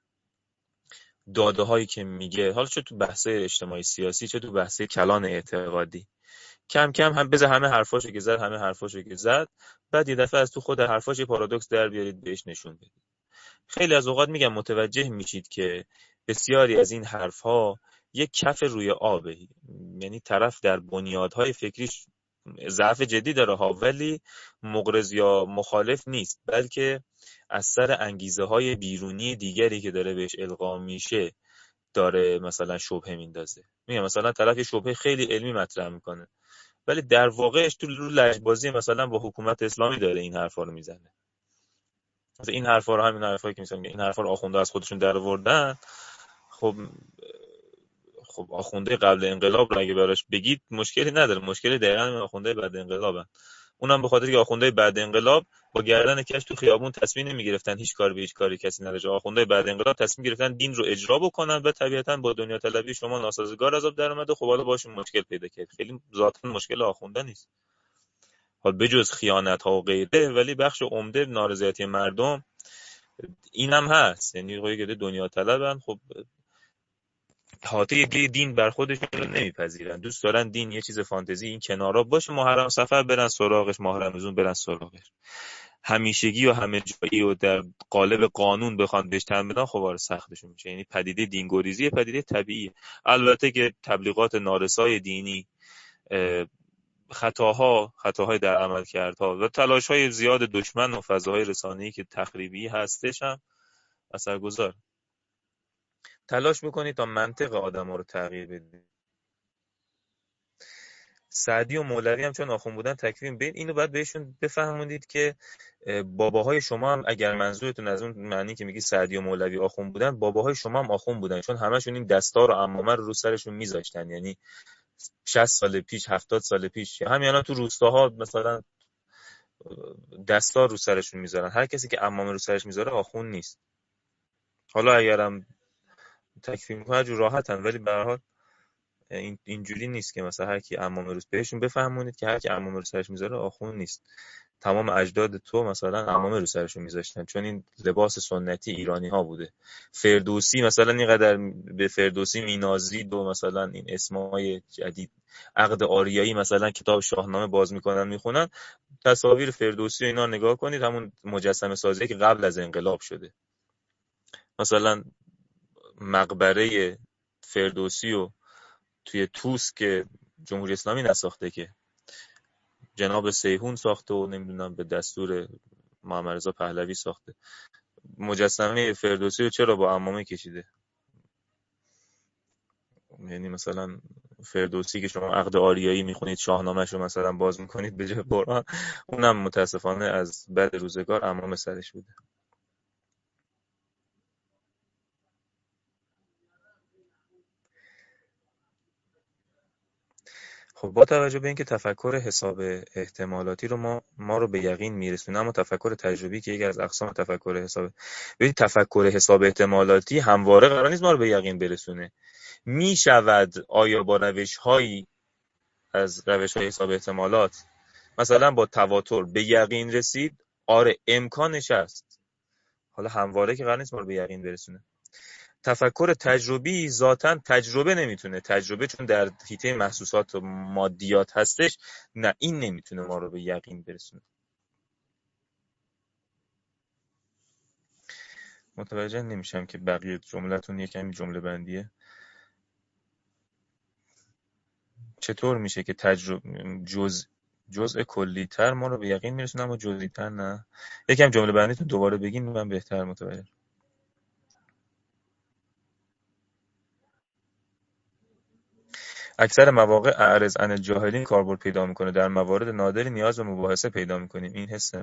داده هایی که میگه، حالا چه تو بحث اجتماعی سیاسی چه تو بحث کلان اعتقادی، کم کم هم بذار همه حرفاشو که زد، بعد یه دفعه از تو خود حرفاش یه پارادوکس در بیارید بهش نشون بدید. خیلی از اوقات میگم متوجه میشید که بسیاری از این حرفها یک کف روی آبه، یعنی طرف در بنیادهای فکریش ضعف جدی داره ها، ولی مغرض یا مخالف نیست، بلکه از سر انگیزه های بیرونی دیگری که داره بهش القا میشه داره مثلا شبهه میندازه. میگم مثلا طرف شبهه خیلی علمی مطرح میکنه، ولی در واقعش تو لجبازی مثلا با حکومت اسلامی داره این حرفا رو میزنه. مثلا این حرفا رو، همین حرفایی که مثلا این حرفا رو آخونده از خودشون در آوردن، خب آخونده قبل انقلاب رو اگه براش بگید مشکلی نداره، مشکلی دقیقاً آخونده بعد انقلابن. اونم به خاطر که آخونده بعد انقلاب با گردن کش تو خیابون تصمیم نمیگرفتن، هیچ کار به هیچ کاری کسی نداره. آخونده بعد انقلاب تصمیم گرفتن دین رو اجرا بکنن و طبیعتاً با دنیا طلبی شما ناسازگار از آب در اومده، خب حالا باشون مشکل پیدا کرد. خیلی ذاتاً مشکل آخونده نیست، حالا بجز خیانت ها و غیره، ولی بخش عمده نارضایتی مردم اینم هست، یعنی خیلی دنیا طلبن، خب حاطه دین بر خودشون رو نمیپذیرن، دوست دارن دین یه چیز فانتزی این کنارا باشه، محرم سفر برن سراغش، ماه رمضان برن سراغش. همیشگی و همه جایی و در قالب قانون بخوان بهش تن بدن، خب سختشون میشه. یعنی پدیده دینگریزی پدیده طبیعیه. البته که تبلیغات نارسای دینی، خطاهای در عملکردها و تلاش‌های زیاد دشمن و فضاهای رسانه‌ای که تخریبی هستش هم اثرگذار. تلاش بکنید تا منطق آدم‌ها رو تغییر بدید. سعدی و مولوی هم چون آخوند بودن تکفیم بین، اینو باید بهشون بفهمونید که باباهای شما هم، اگر منظورتون از اون معنی که میگی سعدی و مولوی آخوند بودن، باباهای شما هم آخوند بودن، چون همشون این دستار و عمامه رو سرشون میذاشتن. یعنی 60 سال پیش، 70 سال پیش، همین الان تو روستاها مثلا دستار رو سرشون میذارن. هر کسی که عمامه رو سرش میذاره آخوند نیست. حالا اگرم تکفیر میکنه جو راحتن، ولی به هر حال اینجوری نیست که مثلا هر کی عمامه رو بهشون بفهمونید که هر کی عمامه رو سرش میذاره آخوند نیست. تمام اجداد تو مثلا عمامه رو سرشون میذاشتن، چون این لباس سنتی ایرانی ها بوده. فردوسی مثلا اینقدر به فردوسی مینازید و مثلا این اسمای جدید عقد آریایی مثلا کتاب شاهنامه باز میکنن میخونن، تصاویر فردوسی و اینا نگاه کنید، همون مجسمه سازی که قبل از انقلاب شده. مثلا مقبره فردوسی و توی توس که جمهوری اسلامی نساخته، که جناب سیحون ساخته و نمیدونم به دستور محمد رضا پهلوی ساخته. مجسمه فردوسی رو چرا با عمامه کشیده؟ یعنی مثلا فردوسی که شما عقد آریایی میخونید، شاهنامه‌ش رو مثلا باز میکنید به جای قرآن، اونم متاسفانه از بعد روزگار عمامه سرش بوده. خب با توجه به اینکه تفکر حساب احتمالاتی رو ما رو به یقین میرسونه، اما تفکر تجربی که یکی از اقسام تفکر حساب، ببین تفکر حساب احتمالاتی همواره قرار نیست ما رو به یقین برسونه. میشود آیا با روش‌هایی از روش‌های حساب احتمالات، مثلا با تواتر، به یقین رسید؟ آره، امکانش هست. حالا همواره که قرار نیست ما رو به یقین برسونه. تفکر تجربی ذاتاً تجربه نمیتونه، تجربه چون در حیطه محسوسات و مادیات هستش، نه این نمیتونه ما رو به یقین برسونه. متوجه نمیشم که بقیه جملتون یکمی جمله بندیه. چطور میشه که جزء کلی تر ما رو به یقین میرسونه اما جزئی تر نه؟ یکم جمله بندیتون دوباره بگین من بهتر متوجه. اکثر مواقع اعرض عن الجاهلین کاربرد پیدا میکنه، در موارد نادری نیاز به مباحثه پیدا میکنیم. این حسه.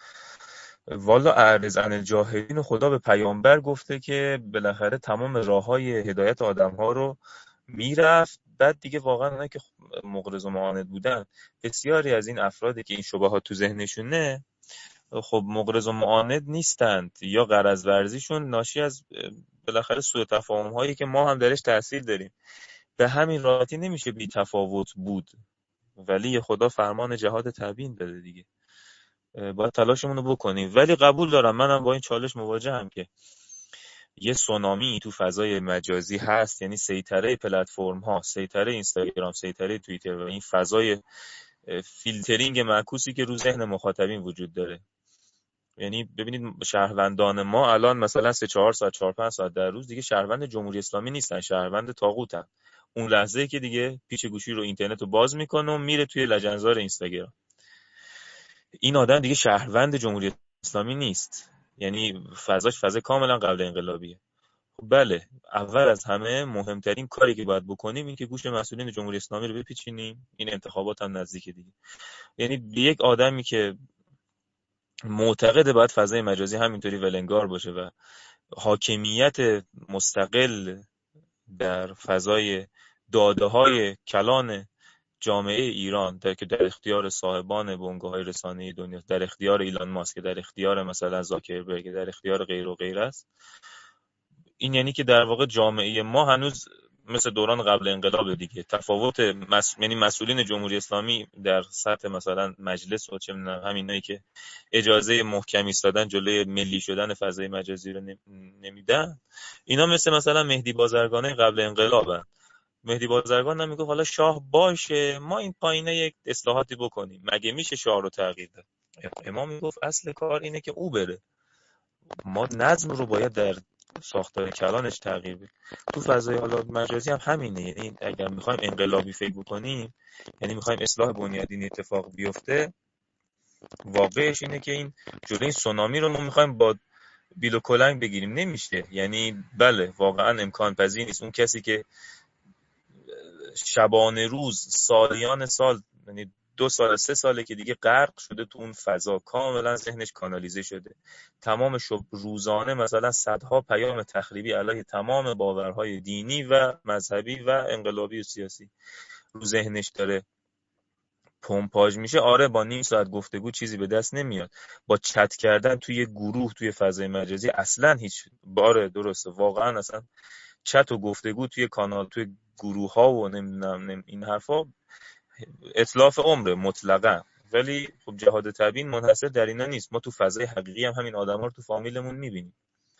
والا اعرض عن الجاهلین و خدا به پیامبر گفته که بالاخره تمام راههای هدایت آدم‌ها رو میرفت. بعد دیگه واقعا اونایی که مغرض و معاند بودن، بسیاری از این افرادی که این شبهات تو ذهنشونه، خب مغرض و معاند نیستند، یا غرض ورزیشون ناشی از بالاخره سوء تفاهم هایی که ما هم درش تاثیر داریم. به همین راحتی نمیشه بی تفاوت بود، ولی خدا فرمان جهاد تبیین داده دیگه. باید تلاشمون رو بکنیم. ولی قبول دارم، منم با این چالش مواجهم که یه سونامی تو فضای مجازی هست. یعنی سیطره پلتفرم ها، سیطره اینستاگرام، سیطره توییتر و این فضای فیلترینگ معکوسی که رو ذهن مخاطبین وجود داره. یعنی ببینید شهروندان ما الان مثلا 3-4 ساعت 4-5 ساعت در روز دیگه شهروند جمهوری اسلامی نیستن، شهروند طاغوتن. اون لحظه‌ای که دیگه پیچ گوشی رو اینترنت رو باز میکنه و میره توی لجنزار اینستاگرام، این آدم دیگه شهروند جمهوری اسلامی نیست. یعنی فضاش فضا کاملا قبل انقلابیه. خب بله، اول از همه مهمترین کاری که باید بکنیم این که گوش مسئولین جمهوری اسلامی رو بپیچینیم. این انتخابات هم نزدیک دیگه. یعنی یک آدمی که معتقده باید فضای مجازی همینطوری ولنگار باشه و حاکمیت مستقل در فضای داده‌های کلان جامعه ایران که در اختیار صاحبان بنگاه‌های رسانه‌ای دنیا، در اختیار ایلان ماسک، در اختیار مثلا زاکربرگ، در اختیار غیر و غیر است، این یعنی که در واقع جامعه ما هنوز مثل دوران قبل انقلاب دیگه. تفاوت یعنی مسئولین جمهوری اسلامی در سطح مثلا مجلس و چه می‌دونم همینایی که اجازه محکم ایستادن جلوی ملی شدن فضای مجازی رو نمیدن، اینا مثلا مهدی بازرگانای قبل انقلابن. مهدی بازرگان هم میگه حالا شاه باشه، ما این پایینه یک اصلاحاتی بکنیم. مگه میشه شاه رو تغییر داد؟ امام میگفت اصل کار اینه که او بره. ما نظم رو باید در ساختار کلانش تغییر بدیم. تو فضای حالا مجازی هم همینه. یعنی اگر میخوایم انقلابی فکر بکنیم، یعنی میخوایم اصلاح بنیادین اتفاق بیفته، واقعش اینه که این جلوی این سونامی رو ما میخوایم با بیل و کلنگ بگیریم، نمیشه. یعنی بله واقعا امکان پذیر نیست اون کسی که شبانه روز سالیان سال، یعنی 2 سال 3 ساله که دیگه غرق شده تو اون فضا، کاملا ذهنش کانالیزه شده، تمام روزانه مثلا صدها پیام تخریبی علیه تمام باورهای دینی و مذهبی و انقلابی و سیاسی رو ذهنش داره پمپاژ میشه. آره با نیم ساعت گفتگو چیزی به دست نمیاد، با چت کردن توی گروه توی فضای مجازی اصلا هیچ. باره درسته واقعا اصلا چت و گفتگو توی کانال توی گروه ها و نمیدونم این حرفا اتلاف عمره مطلقا، ولی خب جهاد تبیین منحصر در اینا نیست. ما تو فضای حقیقی هم همین آدما رو تو فامیلمون میبینیم.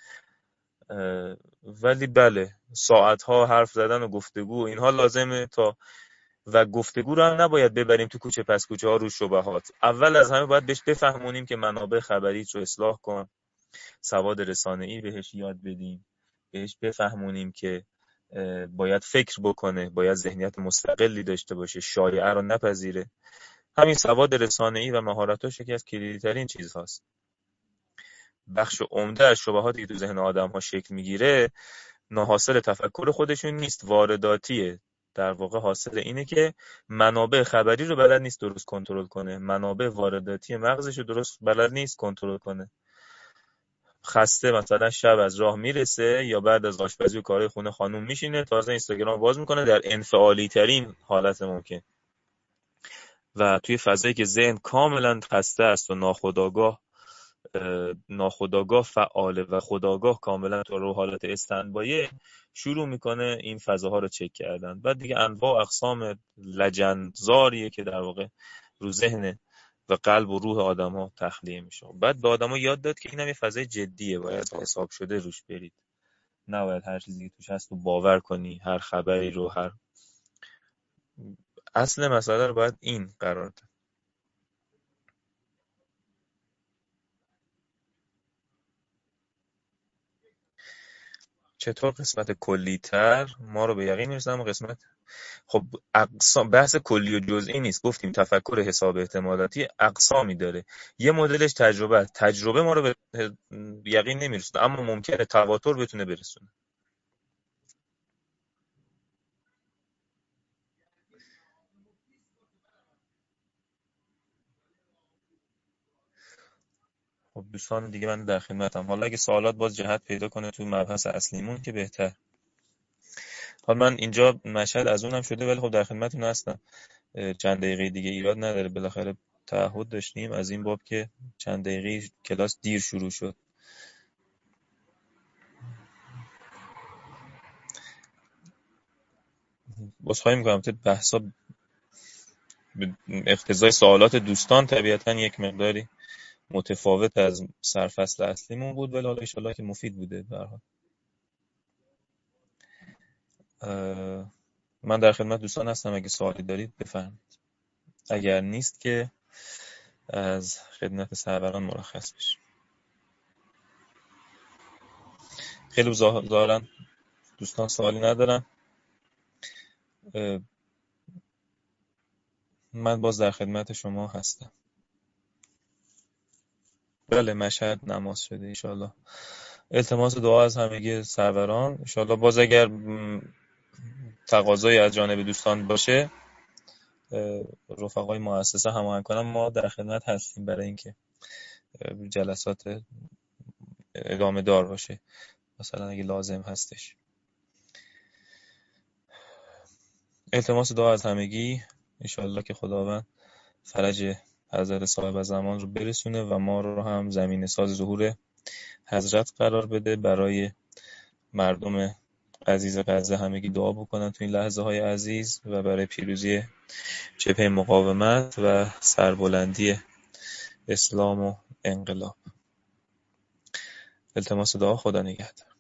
ولی بله ساعت ها حرف زدن و گفتگو اینها لازمه تا، و گفتگو رو هم نباید ببریم تو کوچه پس کوچه ها رو شبهات. اول از همه باید بهش بفهمونیم که منابع خبری رو اصلاح کن، سواد رسانه‌ای بهش یاد بدیم، بهش بفهمونیم که باید فکر بکنه، باید ذهنیت مستقلی داشته باشه، شایعه رو نپذیره. همین سواد رسانه‌ای و مهارتاش یکی از کلیدی‌ترین چیزهاست. بخش عمده از شبهاتی که تو ذهن آدم‌ها شکل میگیره ناحاصل تفکر خودشون نیست، وارداتیه. در واقع حاصل اینه که منابع خبری رو بلد نیست درست کنترل کنه، منابع وارداتی مغزش رو درست بلد نیست کنترل کنه. خسته مثلا شب از راه میرسه یا بعد از آشپزی و کارهای خونه خانوم میشینه، تازه اینستاگرام باز میکنه در انفعالی ترین حالت ممکن، و توی فضایی که ذهن کاملا خسته است و ناخودآگاه فعاله و خودآگاه کاملا تو رو حالت استندبایه، شروع میکنه این فضاها رو چک کردن. بعد دیگه انواع اقسام لجنزاریه که در واقع رو ذهن و قلب و روح آدم‌ها تخلیه میشه. بعد به آدم‌ها یاد داد که اینم یه فضای جدیه، باید حساب شده روش برید، نباید هر چیزی که توش هست رو باور کنی، هر خبری رو، هر اصل مسئله رو باید این قرار داد. چطور قسمت کلی‌تر ما رو به یقین میرسونه؟ قسمت خب اقسام، بحث کلی و جزئی نیست. گفتیم تفکر حساب احتمالاتی اقسامی داره. یه مدلش تجربه ما رو به یقین نمیرسونه، اما ممکنه تواتر بتونه برسونه. خب دوستان دیگه من در خدمتم. حالا اگه سوالات باز جهت پیدا کنه تو مبحث اصلیمون که بهتر. حالا من اینجا مشهد از اونم شده، ولی خب در خدمتتون هستم. چند دقیقه دیگه ایراد نداره، بالاخره تعهد داشتیم از این باب که چند دقیقه کلاس دیر شروع شد. عذرخواهی می‌کنم که بحثا به اقتضای سوالات دوستان طبیعتاً یک مقداری متفاوت از سرفصل اصلیمون بود، ولی حالا انشالله که مفید بوده به هر حال. من در خدمت دوستان هستم، اگه سوالی دارید بفرمایید، اگر نیست که از خدمت سروران مرخص بشیم. خیلی ظاهراً دوستان سوالی ندارن. من باز در خدمت شما هستم. بله مشهد نماز شده انشالله. التماس دعا از همگی سروران. انشالله باز اگر تقاضایی از جانب دوستان باشه، رفقای مؤسسه هماهنگ کنن، ما در خدمت هستیم برای اینکه جلسات ادامه دار باشه، مثلا اگه لازم هستش. التماس دعا از همگی، انشالله که خداوند فرج حضرت صاحب زمان رو برسونه و ما رو هم زمین ساز ظهور حضرت قرار بده. برای مردم عزیز غزه همگی دعا بکنن تو این لحظه های عزیز و برای پیروزی جبهه مقاومت و سربلندی اسلام و انقلاب. التماس دعا. خدا نگهدار.